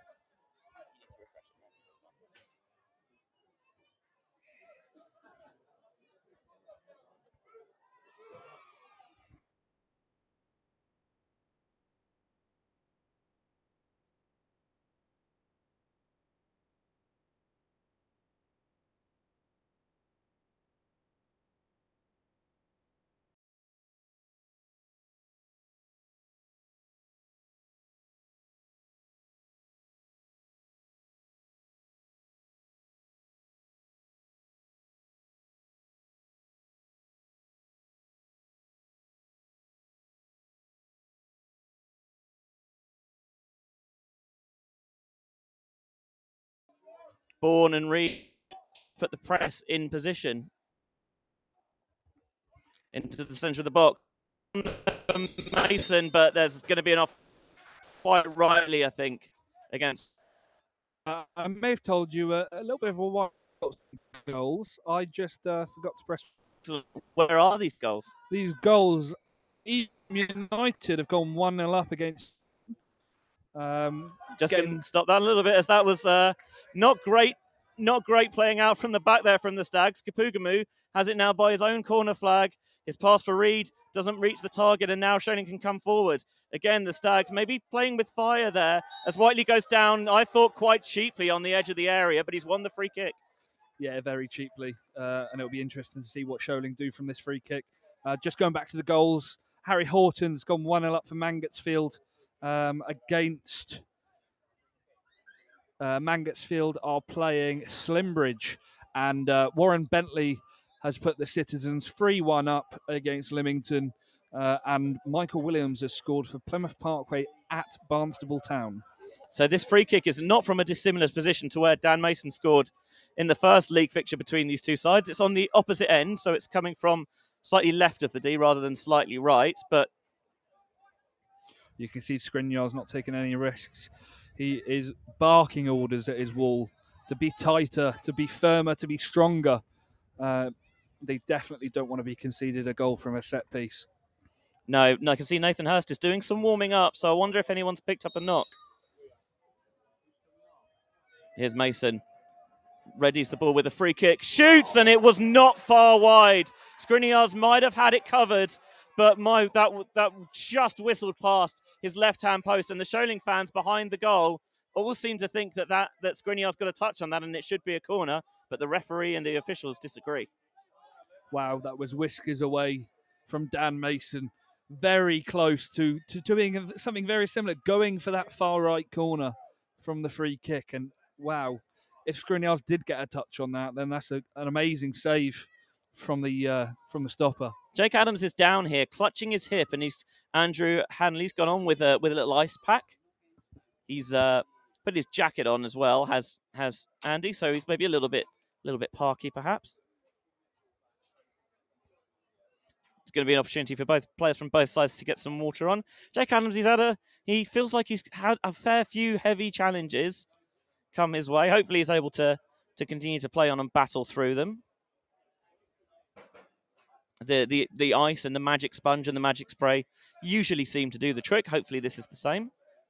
Bourne and Reed put the press in position into the centre of the box. Mason, but there's going to be an off quite rightly, I think, against. Uh, I may have told you uh, a little bit of a one goals. I just uh, forgot to press. Where are these goals? These goals, United have gone one nil up against. Um, Just getting... going to stop that a little bit, as that was uh, not great, not great playing out from the back there from the Stags. Kapugamu has it now by his own corner flag. His pass for Reed doesn't reach the target, and now Sholing can come forward. Again, the Stags maybe playing with fire there as Whiteley goes down, I thought quite cheaply on the edge of the area, but he's won the free kick. Yeah, very cheaply, uh, and it'll be interesting to see what Sholing do from this free kick. Uh, just going back to the goals, Harry Horton's gone one nil up for Mangotsfield um, against... Uh, Mangotsfield are playing Slimbridge, and uh, Warren Bentley has put the Citizens three one up against Lymington, uh, and Michael Williams has scored for Plymouth Parkway at Barnstable Town. So this free kick is not from a dissimilar position to where Dan Mason scored in the first league fixture between these two sides. It's on the opposite end, so it's coming from slightly left of the D rather than slightly right, but you can see Skriniar's not taking any risks. He is barking orders at his wall to be tighter, to be firmer, to be stronger. Uh, they definitely don't want to be conceded a goal from a set piece. No, no, I can see Nathan Hurst is doing some warming up, so I wonder if anyone's picked up a knock. Here's Mason. Readies the ball with a free kick. Shoots, and it was not far wide. Skriniar's might have had it covered, but my that that just whistled past his left-hand post, and the Sholing fans behind the goal all seem to think that, that, that Skriniar's got a touch on that and it should be a corner, but the referee and the officials disagree. Wow, that was whiskers away from Dan Mason. Very close to, to doing something very similar, going for that far right corner from the free kick. And wow, if Skriniar did get a touch on that, then that's a, an amazing save from the uh, from the stopper. Jake Adams is down here, clutching his hip, and he's Andrew Hanley's gone on with a with a little ice pack. He's uh, put his jacket on as well, has has Andy, so he's maybe a little bit a little bit parky perhaps. It's going to be an opportunity for both players from both sides to get some water on. Jake Adams, he's had a he feels like he's had a fair few heavy challenges come his way. Hopefully, he's able to to continue to play on and battle through them. The, the the ice and the magic sponge and the magic spray usually seem to do the trick. Hopefully this is the same.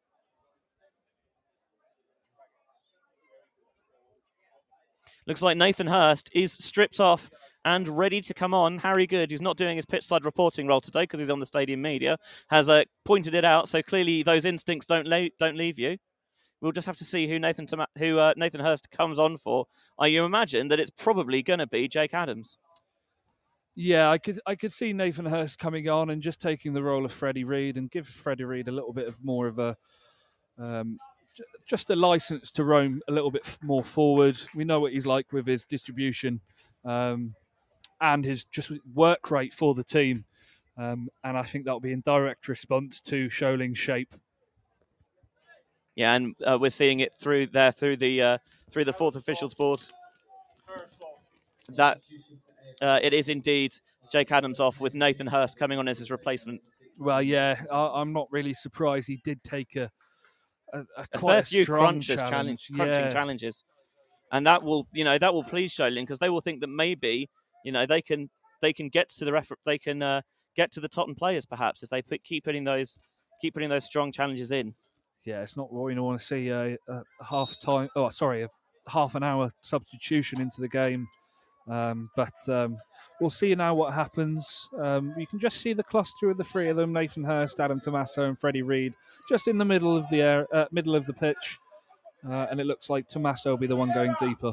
Looks like Nathan Hurst is stripped off and ready to come on. Harry Good, who's not doing his pitchside reporting role today because he's on the stadium media, has uh, pointed it out. So clearly those instincts don't la- don't leave you. We'll just have to see who Nathan Toma- who uh, Nathan Hurst comes on for. I you imagine that it's probably going to be Jake Adams. Yeah, I could I could see Nathan Hurst coming on and just taking the role of Freddie Reid and give Freddie Reid a little bit of more of a um, j- just a license to roam a little bit more forward. We know what he's like with his distribution um, and his just work rate for the team, um, and I think that'll be in direct response to Sholing's shape. Yeah, and uh, we're seeing it through there through the uh, through the fourth officials board. That. Uh, it is indeed Jake Adams off with Nathan Hurst coming on as his replacement. Well, yeah, I, I'm not really surprised. He did take a a, a, a quite fair a few strong crunches, challenge. challenge, crunching yeah. challenges, and that will, you know, that will please Sholing because they will think that maybe, you know, they can they can get to the ref- they can uh, get to the Tottenham players perhaps if they put, keep putting those keep putting those strong challenges in. Yeah, it's not what we want to see a, a half time. Oh, sorry, a half an hour substitution into the game. Um, but um, we'll see now what happens. Um, you can just see the cluster of the three of them: Nathan Hurst, Adam Tommaso, and Freddie Reid, just in the middle of the air, uh, middle of the pitch. Uh, and it looks like Tommaso will be the one going deeper.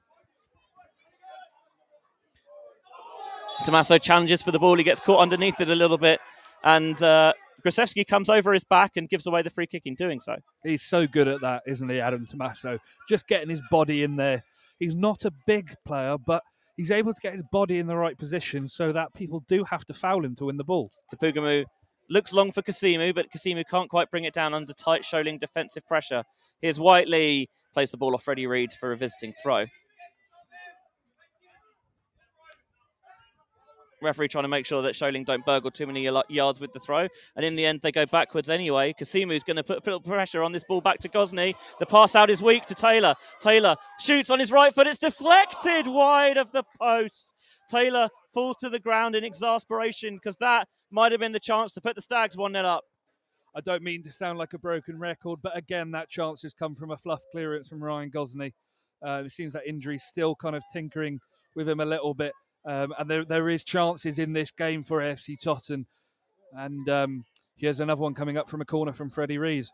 Tommaso challenges for the ball. He gets caught underneath it a little bit, and uh, Grosevsky comes over his back and gives away the free kick in doing so. He's so good at that, isn't he, Adam Tommaso? Just getting his body in there. He's not a big player, but he's able to get his body in the right position so that people do have to foul him to win the ball. Kapugamu looks long for Kasimu, but Kasimu can't quite bring it down under tight Sholing defensive pressure. Here's Whiteley, plays the ball off Freddie Reid for a visiting throw. Referee trying to make sure that Sholing don't burgle too many yards with the throw, and in the end they go backwards anyway. Kasimu's going to put a little pressure on this ball back to Gosney. The pass out is weak to Taylor. Taylor shoots on his right foot. It's deflected wide of the post. Taylor falls to the ground in exasperation because that might have been the chance to put the Stags one nil up. I don't mean to sound like a broken record, but again, that chance has come from a fluff clearance from Ryan Gosney. Uh, it seems that injury's still kind of tinkering with him a little bit. Um, and there there is chances in this game for A F C Tottenham. And um, here's another one coming up from a corner from Freddie Reid.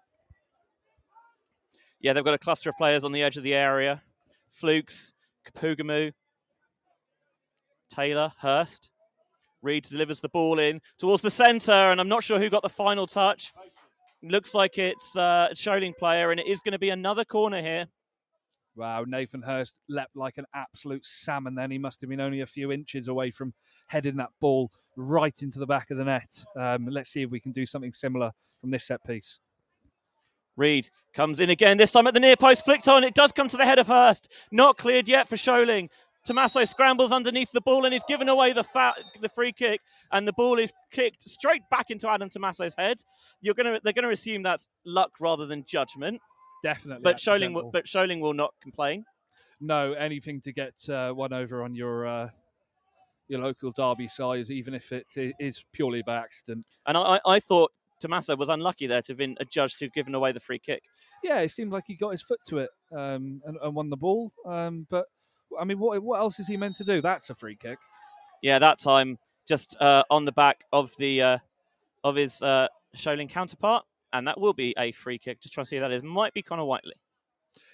Yeah, they've got a cluster of players on the edge of the area. Flukes, Kapugamu, Taylor, Hurst. Reid delivers the ball in towards the centre, and I'm not sure who got the final touch. Looks like it's uh, a Sholing player, and it is going to be another corner here. Wow, Nathan Hurst leapt like an absolute salmon then. He must have been only a few inches away from heading that ball right into the back of the net. Um, let's see if we can do something similar from this set piece. Reid comes in again, this time at the near post, flicked on. It does come to the head of Hurst. Not cleared yet for Sholing. Tommaso scrambles underneath the ball and is given away the fa- the free kick, and the ball is kicked straight back into Adam Tommaso's head. You're gonna they're gonna assume that's luck rather than judgment. Definitely. But Sholing, will, but Sholing will not complain. No, anything to get uh, one over on your uh, your local derby side, even if it is purely by accident. And I, I thought Tommaso was unlucky there to have been adjudged to have given away the free kick. Yeah, it seemed like he got his foot to it um, and, and won the ball. Um, but, I mean, what what else is he meant to do? That's a free kick. Yeah, that time just uh, on the back of the uh, of his uh, Sholing counterpart. And that will be a free kick. Just trying to see who that is. Might be Connor Whiteley.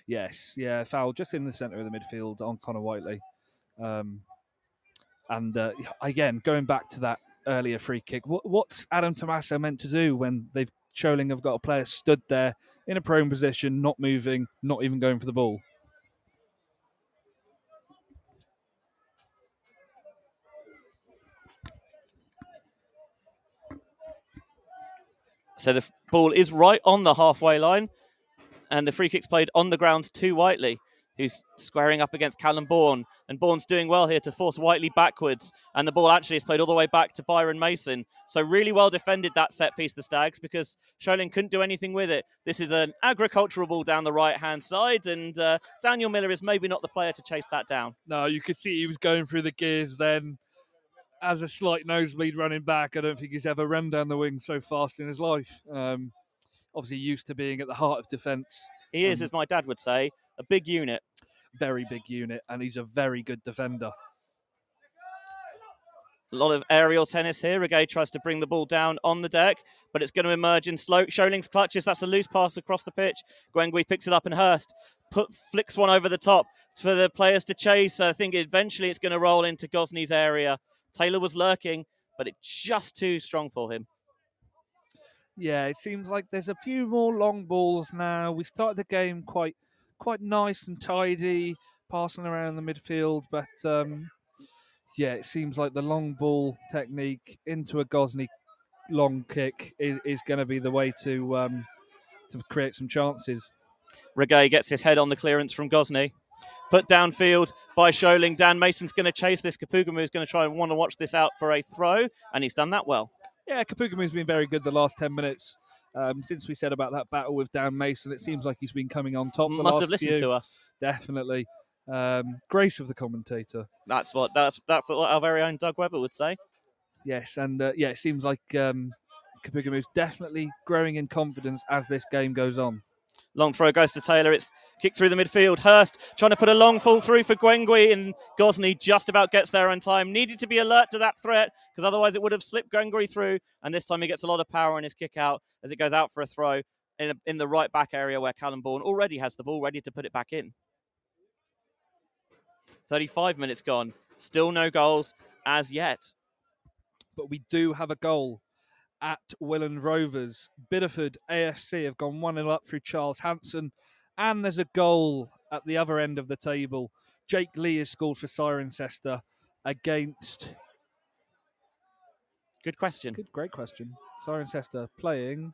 Yes, yeah, foul just in the centre of the midfield on Connor Whiteley. Um, and uh, again, going back to that earlier free kick, what, what's Adam Tommaso meant to do when they've Sholing have got a player stood there in a prone position, not moving, not even going for the ball? So the f- ball is right on the halfway line, and the free kick's played on the ground to Whiteley, who's squaring up against Callum Bourne. And Bourne's doing well here to force Whiteley backwards, and the ball actually is played all the way back to Byron Mason. So really well defended, that set piece, the Stags, because Sholing couldn't do anything with it. This is an agricultural ball down the right-hand side, and uh, Daniel Miller is maybe not the player to chase that down. No, you could see he was going through the gears then. As a slight nosebleed running back, I don't think he's ever run down the wing so fast in his life. Um, obviously used to being at the heart of defence. He is, um, as my dad would say, a big unit. Very big unit, and he's a very good defender. A lot of aerial tennis here. Regay tries to bring the ball down on the deck, but it's going to emerge in slow. Sholing's clutches. That's a loose pass across the pitch. Gwengui picks it up, and Hurst put flicks one over the top for the players to chase. I think eventually it's going to roll into Gosney's area. Taylor was lurking, but it's just too strong for him. Yeah, it seems like there's a few more long balls now. We started the game quite quite nice and tidy, passing around the midfield, but um, yeah, it seems like the long ball technique into a Gosney long kick is, is going to be the way to um, to create some chances. Regay gets his head on the clearance from Gosney. Put downfield by Sholing. Dan Mason's going to chase this. Kapugamu is going to try and want to watch this out for a throw, and he's done that well. Yeah, Kapugamu's been very good the last ten minutes. Um, since we said about that battle with Dan Mason, it seems like he's been coming on top. The Must last have listened few. to us. Definitely. Um, grace of the commentator. That's what that's that's what our very own Doug Webber would say. Yes, and uh, yeah, it seems like um, Kapugamu's definitely growing in confidence as this game goes on. Long throw goes to Taylor. It's kicked through the midfield. Hurst trying to put a long fall through for Gwengui, and Gosney just about gets there on time. Needed to be alert to that threat, because otherwise it would have slipped Gwengui through. And this time he gets a lot of power in his kick out as it goes out for a throw in, a, in the right back area where Callum Bourne already has the ball ready to put it back in. thirty-five minutes gone. Still no goals as yet. But we do have a goal at Welland Rovers. Bideford A F C have gone one nil up through Charles Hanson. And there's a goal at the other end of the table. Jake Lee has scored for Cirencester against... Good question. Good, great question. Cirencester playing...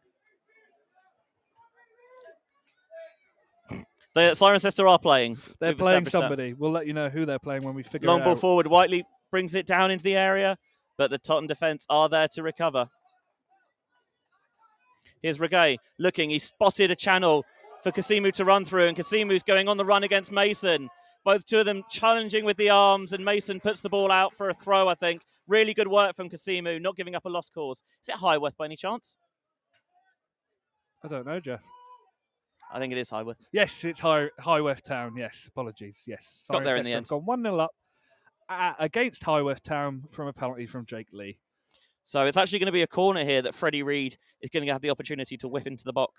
The Cirencester are playing. They're We've playing established somebody. that. We'll let you know who they're playing when we figure Long it ball out. forward. Whiteley brings it down into the area, but the Tottenham defence are there to recover. Here's Regay looking. He spotted a channel for Kasimu to run through, and Kasimu's going on the run against Mason. Both two of them challenging with the arms, and Mason puts the ball out for a throw, I think. Really good work from Kasimu, not giving up a lost cause. Is it Highworth by any chance? I don't know, Jeff. I think it is Highworth. Yes, it's High Highworth Town. Yes, apologies. Yes, Got there in the Cirencester end. have gone one nil up uh, against Highworth Town from a penalty from Jake Lee. So it's actually going to be a corner here that Freddie Reid is going to have the opportunity to whip into the box.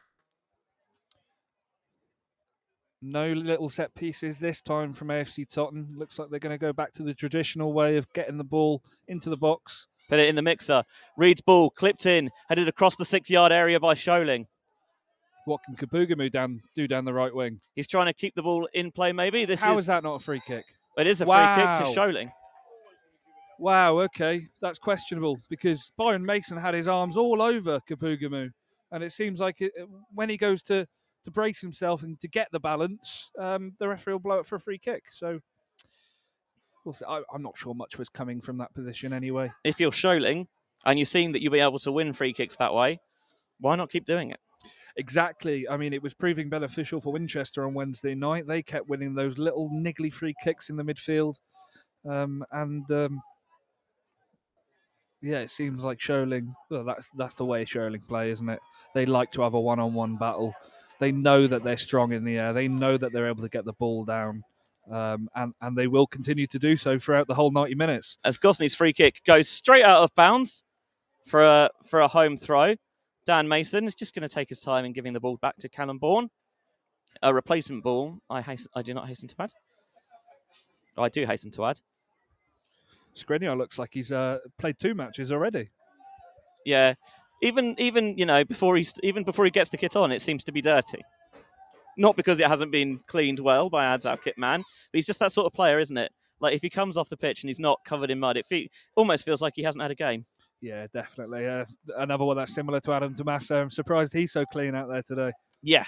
No little set pieces this time from A F C Tottenham. Looks like they're going to go back to the traditional way of getting the ball into the box. Put it in the mixer. Reid's ball clipped in, headed across the six-yard area by Sholing. What can Kapugamu down, do down the right wing? He's trying to keep the ball in play, maybe. This How is, is that not a free kick? It is a Wow. free kick to Sholing. Wow, okay. That's questionable because Byron Mason had his arms all over Kapugamu. And it seems like it, when he goes to, to brace himself and to get the balance, um, the referee will blow it for a free kick. So we'll see. I, I'm not sure much was coming from that position anyway. If you're Sholing and you've seen that you'll be able to win free kicks that way, why not keep doing it? Exactly. I mean, it was proving beneficial for Winchester on Wednesday night. They kept winning those little niggly free kicks in the midfield. Um, and um, yeah, it seems like Sholing, well, that's that's the way Sholing play, isn't it? They like to have a one-on-one battle. They know that they're strong in the air. They know that they're able to get the ball down. Um, and, and they will continue to do so throughout the whole ninety minutes. As Gosney's free kick goes straight out of bounds for a, for a home throw. Dan Mason is just going to take his time in giving the ball back to Callum Bourne. A replacement ball, I hasten, I do not hasten to add. Oh, I do hasten to add. Skriniar looks like he's uh, played two matches already. Yeah, even even you know before he even before he gets the kit on, it seems to be dirty. Not because it hasn't been cleaned well by Adzab Kitman, but he's just that sort of player, isn't it? Like if he comes off the pitch and he's not covered in mud, it fe- almost feels like he hasn't had a game. Yeah, definitely. Uh, another one that's similar to Adam Tommaso. I'm surprised he's so clean out there today. Yeah.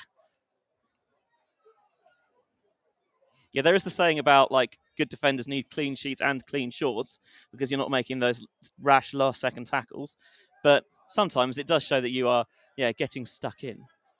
Yeah, there is the saying about like good defenders need clean sheets and clean shorts because you're not making those rash last second tackles. But sometimes it does show that you are, yeah, getting stuck in.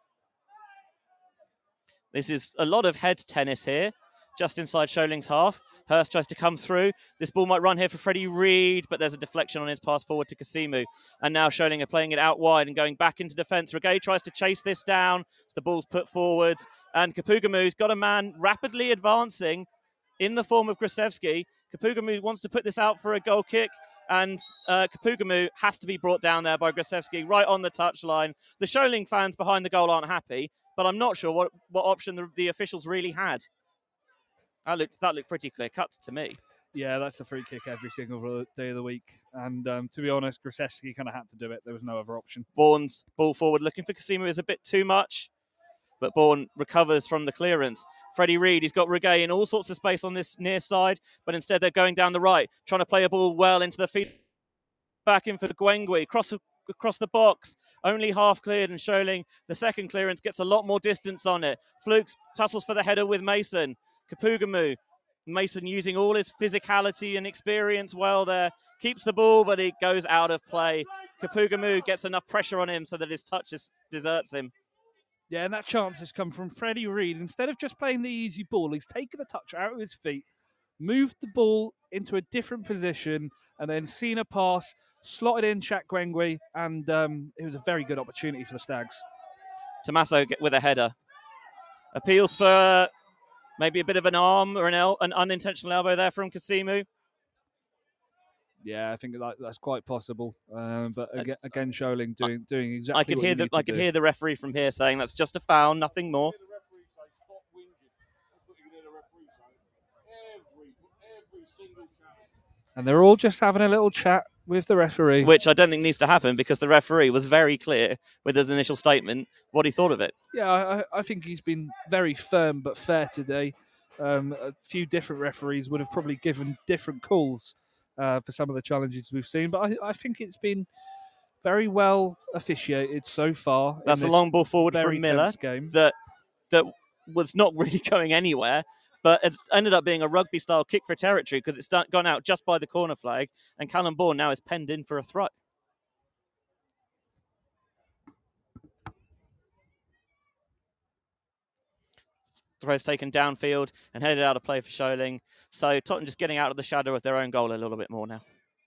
This is a lot of head tennis here, just inside Scholing's half. Hurst tries to come through. This ball might run here for Freddie Reid, but there's a deflection on his pass forward to Kasimu. And now Scholing are playing it out wide and going back into defence. Regay tries to chase this down. So the ball's put forward. And Kapugamu's got a man rapidly advancing in the form of Grosevsky. Kapugamu wants to put this out for a goal kick. And uh, Kapugamu has to be brought down there by Grosevsky right on the touchline. The Scholing fans behind the goal aren't happy, but I'm not sure what, what option the, the officials really had. That looked, that looked pretty clear cut to me. Yeah, that's a free kick every single day of the week. And um, to be honest, Grosevsky kind of had to do it. There was no other option. Bourne's ball forward looking for Kasimu is a bit too much, but Bourne recovers from the clearance. Freddie Reid, he's got Regay in all sorts of space on this near side, but instead they're going down the right, trying to play a ball well into the feet. Back in for Gwengwi, cross across the box, only half cleared, and Scholing, the second clearance, gets a lot more distance on it. Flukes tussles for the header with Mason. Kapugamu, Mason using all his physicality and experience well there, keeps the ball, but it goes out of play. Kapugamu gets enough pressure on him so that his touch just deserts him. Yeah, and that chance has come from Freddie Reid. Instead of just playing the easy ball, he's taken the touch out of his feet, moved the ball into a different position, and then seen a pass, slotted in Shaq Gwengwi, and um, it was a very good opportunity for the Stags. Tommaso with a header. Appeals for maybe a bit of an arm or an, el- an unintentional elbow there from Kasimu. Yeah, I think that, that's quite possible. Um, but again, again, Scholing doing doing exactly I could what hear you the need to I could do. hear the referee from here saying that's just a foul, nothing more. And they're all just having a little chat with the referee. Which I don't think needs to happen because the referee was very clear with his initial statement what he thought of it. Yeah, I, I think he's been very firm but fair today. Um, a few different referees would have probably given different calls uh, for some of the challenges we've seen, but I, I think it's been very well officiated so far. That's a long ball forward from Miller game. that that was not really going anywhere, but it's ended up being a rugby-style kick for territory because it's done, gone out just by the corner flag, and Callum Bourne now is penned in for a throw. Throw's taken downfield and headed out of play for Scholing. So Tottenham just getting out of the shadow of their own goal a little bit more now.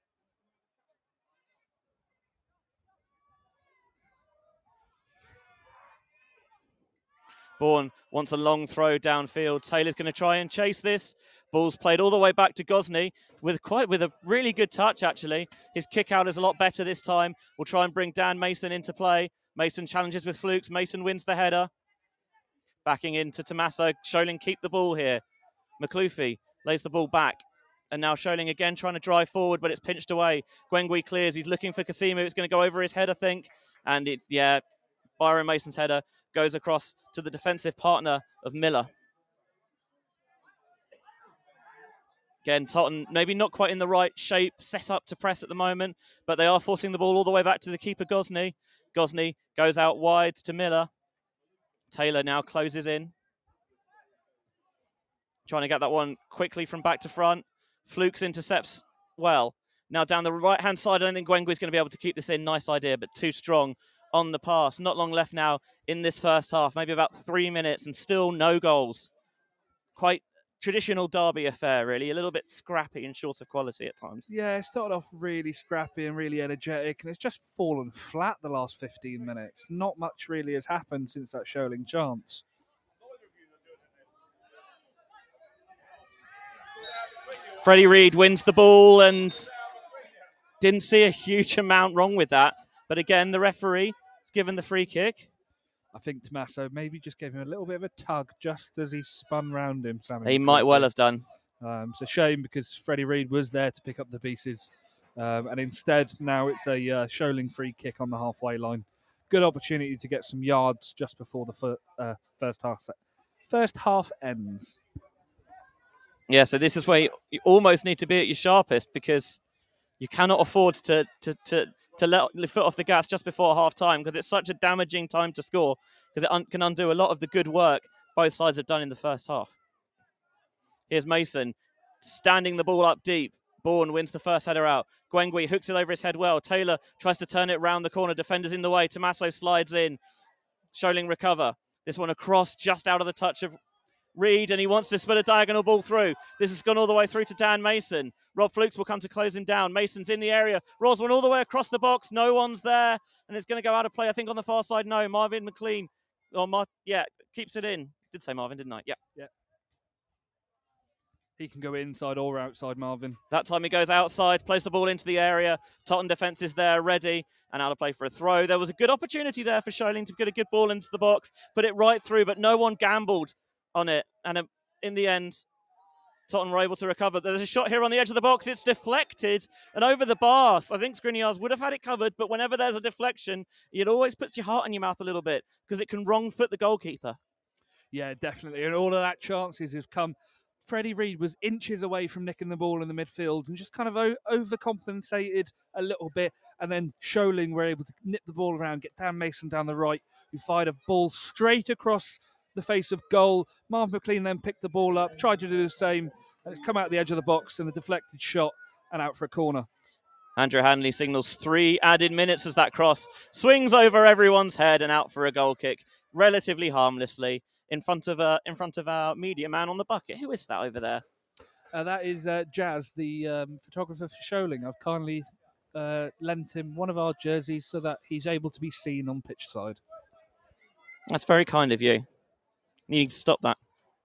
Bourne wants a long throw downfield. Taylor's going to try and chase this. Ball's played all the way back to Gosney with quite with a really good touch, actually. His kick out is a lot better this time. We'll try and bring Dan Mason into play. Mason challenges with Flukes. Mason wins the header. Backing into Tommaso. Scholing keep the ball here. McLuffy lays the ball back. And now Scholing again trying to drive forward, but it's pinched away. Gwengwi clears. He's looking for Kasimu. It's going to go over his head, I think. And it, yeah, Byron Mason's header goes across to the defensive partner of Miller. Again, Tottenham maybe not quite in the right shape, set up to press at the moment, but they are forcing the ball all the way back to the keeper, Gosney. Gosney goes out wide to Miller. Taylor now closes in. Trying to get that one quickly from back to front. Flukes intercepts well. Now down the right-hand side, I don't think Gwengwi's going to be able to keep this in. Nice idea, but too strong on the pass. Not long left now in this first half, maybe about three minutes, and still no goals. Quite traditional derby affair, really. A little bit scrappy and short of quality at times. Yeah, it started off really scrappy and really energetic, and it's just fallen flat the last fifteen minutes. Not much really has happened since that Scholing chance. Freddie Reid wins the ball and didn't see a huge amount wrong with that. But again, the referee has given the free kick. I think Tommaso maybe just gave him a little bit of a tug just as he spun round him. Sammy He might well McCarthy. have done. Um, it's a shame because Freddie Reid was there to pick up the pieces. Um, and instead, now it's a uh, Sholing free kick on the halfway line. Good opportunity to get some yards just before the fir- uh, first half set. First half ends. Yeah, so this is where you, you almost need to be at your sharpest, because you cannot afford to to to, to let the foot off the gas just before half time, because it's such a damaging time to score, because it un- can undo a lot of the good work both sides have done in the first half. Here's Mason standing the ball up deep. Bourne wins the first header out. Gwengui hooks it over his head well. Taylor tries to turn it round the corner. Defenders in the way. Tommaso slides in. Sholing recover. This one across just out of the touch of Reid, and he wants to split a diagonal ball through. This has gone all the way through to Dan Mason. Rob Flukes will come to close him down. Mason's in the area. Rolls one all the way across the box. No one's there, and it's going to go out of play. I think on the far side, no. Marvin McLean, or Mar- yeah, keeps it in. Did say Marvin, didn't I? Yeah. Yeah. He can go inside or outside, Marvin. That time he goes outside, plays the ball into the area. Tottenham defence is there, ready, and out of play for a throw. There was a good opportunity there for Sholing to get a good ball into the box, put it right through, but no one gambled on it. And in the end, Tottenham were able to recover. There's a shot here on the edge of the box. It's deflected and over the bar. I think Skriniar would have had it covered, but whenever there's a deflection, it always puts your heart in your mouth a little bit, because it can wrong foot the goalkeeper. Yeah, definitely. And all of that chances have come. Freddie Reid was inches away from nicking the ball in the midfield and just kind of o- overcompensated a little bit. And then Sholing were able to nip the ball around, get Dan Mason down the right, who fired a ball straight across the face of goal. Marv McLean then picked the ball up, tried to do the same, and it's come out the edge of the box and a deflected shot and out for a corner. Andrew Hanley signals three added minutes as that cross swings over everyone's head and out for a goal kick, relatively harmlessly, in front of uh, in front of our media man on the bucket. Who is that over there? Uh, that is uh, Jazz, the um, photographer for Sholing. I've kindly uh, lent him one of our jerseys so that he's able to be seen on pitch side. That's very kind of you. You need to stop that.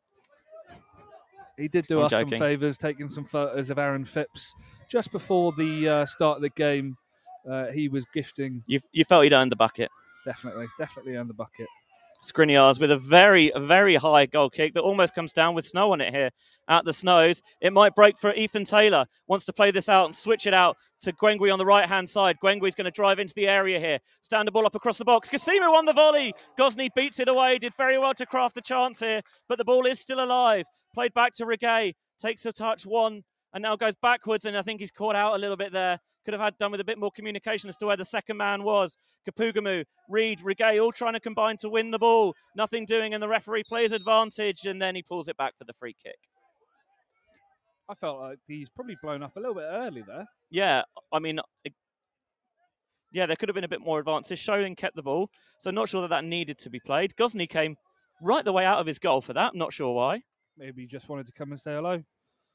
He did do I'm us joking. some favours, taking some photos of Aaron Phipps just before the uh, start of the game. Uh, he was gifting. You you felt he'd earned the bucket. Definitely, definitely earned the bucket. Skriniar with a very, very high goal kick that almost comes down with snow on it here at the Snows. It might break for Ethan Taylor. Wants to play this out and switch it out to Gwengui on the right-hand side. Gwengui's going to drive into the area here. Stand the ball up across the box. Kasimu won the volley. Gosney beats it away. Did very well to craft the chance here, but the ball is still alive. Played back to Regay. Takes a touch, one, and now goes backwards, and I think he's caught out a little bit there. Could have had done with a bit more communication as to where the second man was. Kapugamu, Reid, Regay, all trying to combine to win the ball. Nothing doing, and the referee plays advantage, and then he pulls it back for the free kick. I felt like he's probably blown up a little bit early there. Yeah, I mean, it, yeah, there could have been a bit more advances. Sholing kept the ball, so not sure that that needed to be played. Gosney came right the way out of his goal for that. Not sure why. Maybe he just wanted to come and say hello.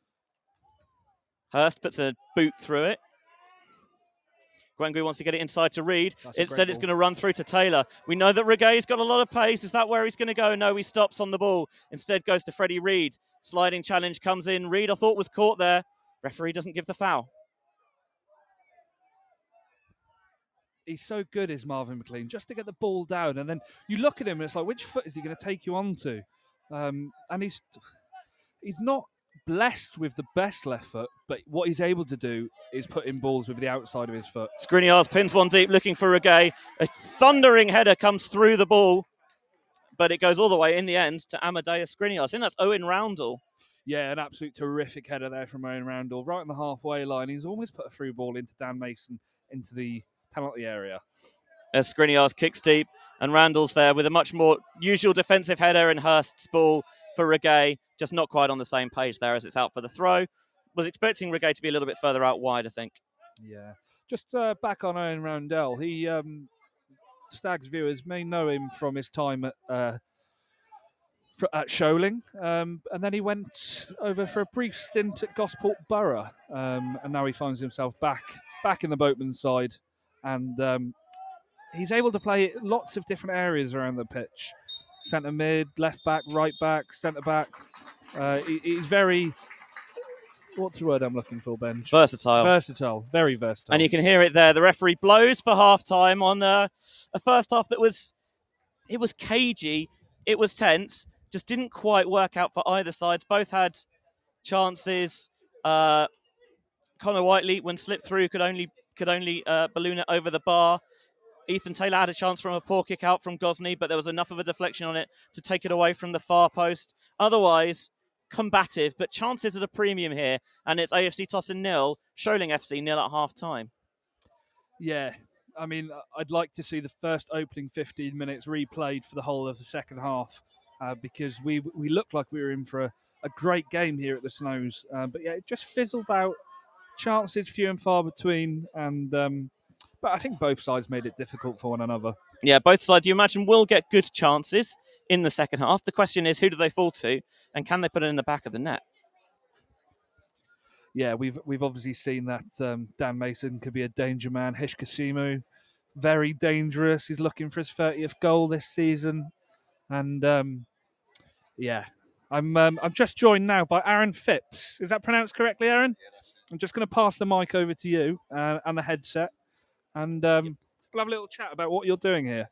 Hurst puts a boot through it. Gwengui wants to get it inside to Reid. Instead, it's going to run through to Taylor. We know that Regay's got a lot of pace. Is that where he's going to go? No, he stops on the ball. Instead, goes to Freddie Reid. Sliding challenge comes in. Reid, I thought, was caught there. Referee doesn't give the foul. He's so good, is Marvin McLean, just to get the ball down. And then you look at him and it's like, which foot is he going to take you onto? Um, and he's he's not blessed with the best left foot, but what he's able to do is put in balls with the outside of his foot. Skriniar pins one deep, looking for Regay. A thundering header comes through the ball, but it goes all the way in the end to Amadeus Skriniar. I think that's Owen Roundel. Yeah, an absolute terrific header there from Owen Roundel, right on the halfway line. He's almost put a through ball into Dan Mason, into the penalty area. As Skriniar kicks deep, and Randall's there with a much more usual defensive header, and Hurst's ball for Regay, just not quite on the same page there as it's out for the throw. Was expecting Regay to be a little bit further out wide, I think. Yeah. Just uh, back on Owen Roundel, he, um, Stags viewers may know him from his time at uh, for, at Sholing, um, and then he went over for a brief stint at Gosport Borough, um, and now he finds himself back back in the boatman's side, and um, he's able to play lots of different areas around the pitch. Centre mid, left back, right back, centre back. Uh, he, he's very, what's the word I'm looking for, Benj? Versatile. Versatile, very versatile. And you can hear it there. The referee blows for half-time on uh, a first half that was it was cagey, it was tense, just didn't quite work out for either side. Both had chances. Uh, Connor Whiteley, when slipped through, could only could only uh, balloon it over the bar. Ethan Taylor had a chance from a poor kick out from Gosney, but there was enough of a deflection on it to take it away from the far post. Otherwise, combative, but chances at a premium here, and it's A F C Totton nil, Sholing F C nil at half time. Yeah, I mean, I'd like to see the first opening fifteen minutes replayed for the whole of the second half uh, because we we looked like we were in for a, a great game here at the Snows. Uh, but yeah, it just fizzled out. Chances few and far between, and um, but I think both sides made it difficult for one another. Yeah, both sides, you imagine, will get good chances in the second half. The question is, who do they fall to, and can they put it in the back of the net? Yeah, we've we've obviously seen that um, Dan Mason could be a danger man. Hish Kasimu, very dangerous. He's looking for his thirtieth goal this season, and um, yeah, I'm um, I'm just joined now by Aaron Phipps. Is that pronounced correctly, Aaron? I'm just going to pass the mic over to you uh, and the headset, and um, we'll have a little chat about what you're doing here.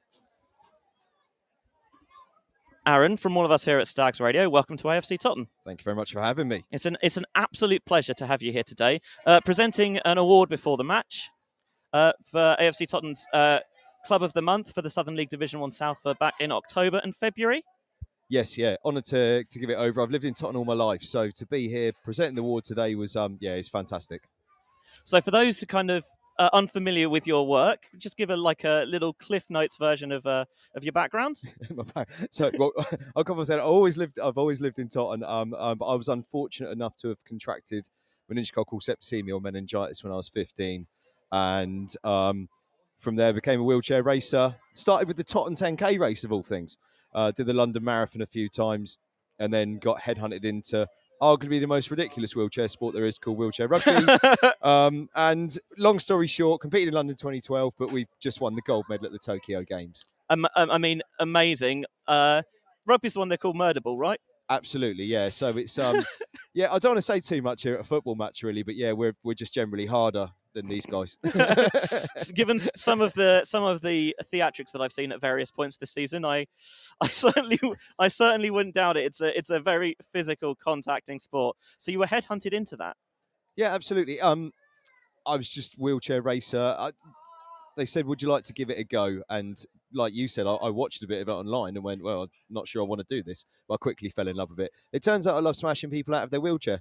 Aaron, from all of us here at Stags Radio, welcome to A F C Totton. Thank you very much for having me. It's an it's an absolute pleasure to have you here today, uh, presenting an award before the match uh, for A F C Totten's uh, Club of the Month for the Southern League Division One South for back in October and February. Yes, yeah, honoured to to give it over. I've lived in Tottenham all my life, so to be here presenting the award today was um yeah, it's fantastic. So for those who kind of uh, unfamiliar with your work, just give a like a little Cliff Notes version of uh, of your background. so well, I'll come and say I always lived. I've always lived in Tottenham, um, um, but I was unfortunate enough to have contracted meningococcal septicemia or meningitis when I was fifteen, and um, from there became a wheelchair racer. Started with the Tottenham ten K race of all things. Uh, did the London Marathon a few times, and then got headhunted into arguably the most ridiculous wheelchair sport there is, called wheelchair rugby. um, and long story short, competed in London twenty twelve, but we just won the gold medal at the Tokyo Games. Um, I mean, amazing. Uh, rugby's the one they call murder ball, right? Absolutely, yeah. So it's um, yeah. I don't want to say too much here at a football match, really, but yeah, we're we're just generally harder than these guys. Given some of the some of the theatrics that I've seen at various points this season, I I certainly I certainly wouldn't doubt it. It's a it's a very physical, contacting sport. So you were headhunted into that. Yeah, absolutely. Um, I was just wheelchair racer. I, they said, "Would you like to give it a go?" And like you said, I, I watched a bit of it online and went, "Well, I'm not sure I want to do this." But I quickly fell in love with it. It turns out I love smashing people out of their wheelchair.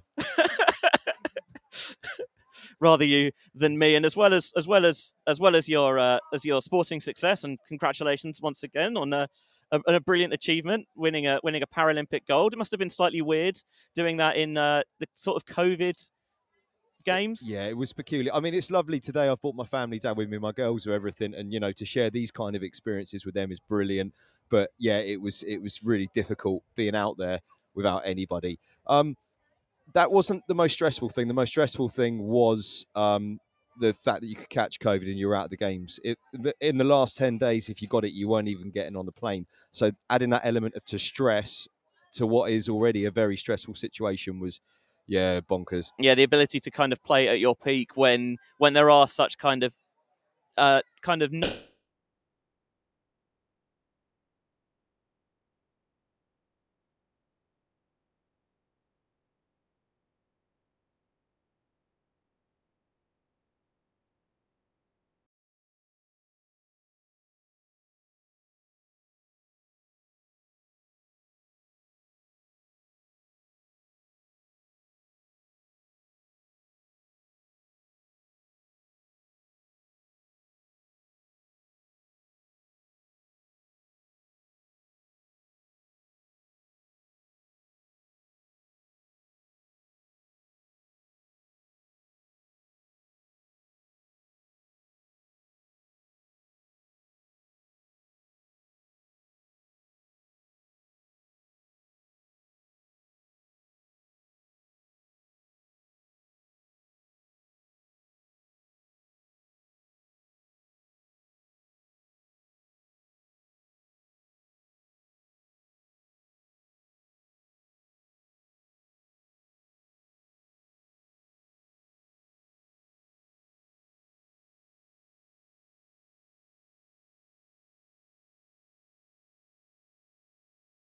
Rather you than me, and as well as as well as as well as your uh, as your sporting success, and congratulations once again on a, a, a brilliant achievement, winning a winning a Paralympic gold. It must have been slightly weird doing that in uh, the sort of COVID games. Yeah, it was peculiar. I mean, it's lovely today. I've brought my family down with me. My girls are everything, and you know, to share these kind of experiences with them is brilliant. But yeah, it was it was really difficult being out there without anybody. Um, that wasn't the most stressful thing. The most stressful thing was um, the fact that you could catch COVID and you were out of the games. It, in the last ten days, if you got it, you weren't even getting on the plane. So adding that element of to stress to what is already a very stressful situation was, yeah, bonkers. Yeah, the ability to kind of play at your peak when when there are such kind of uh, kind of. No-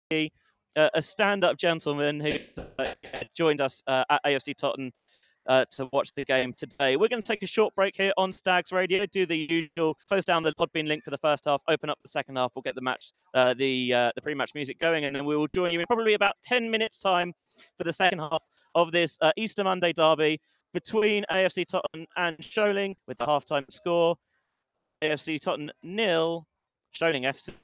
uh, a stand-up gentleman who uh, joined us uh, at A F C Tottenham uh, to watch the game today. We're going to take a short break here on Stags Radio, do the usual, close down the Podbean link for the first half, open up the second half. We'll get the match, uh, the uh, the pre-match music going, and then we will join you in probably about ten minutes' time for the second half of this uh, Easter Monday derby between A F C Tottenham and Sholing, with the halftime score: A F C Tottenham nil, Sholing F C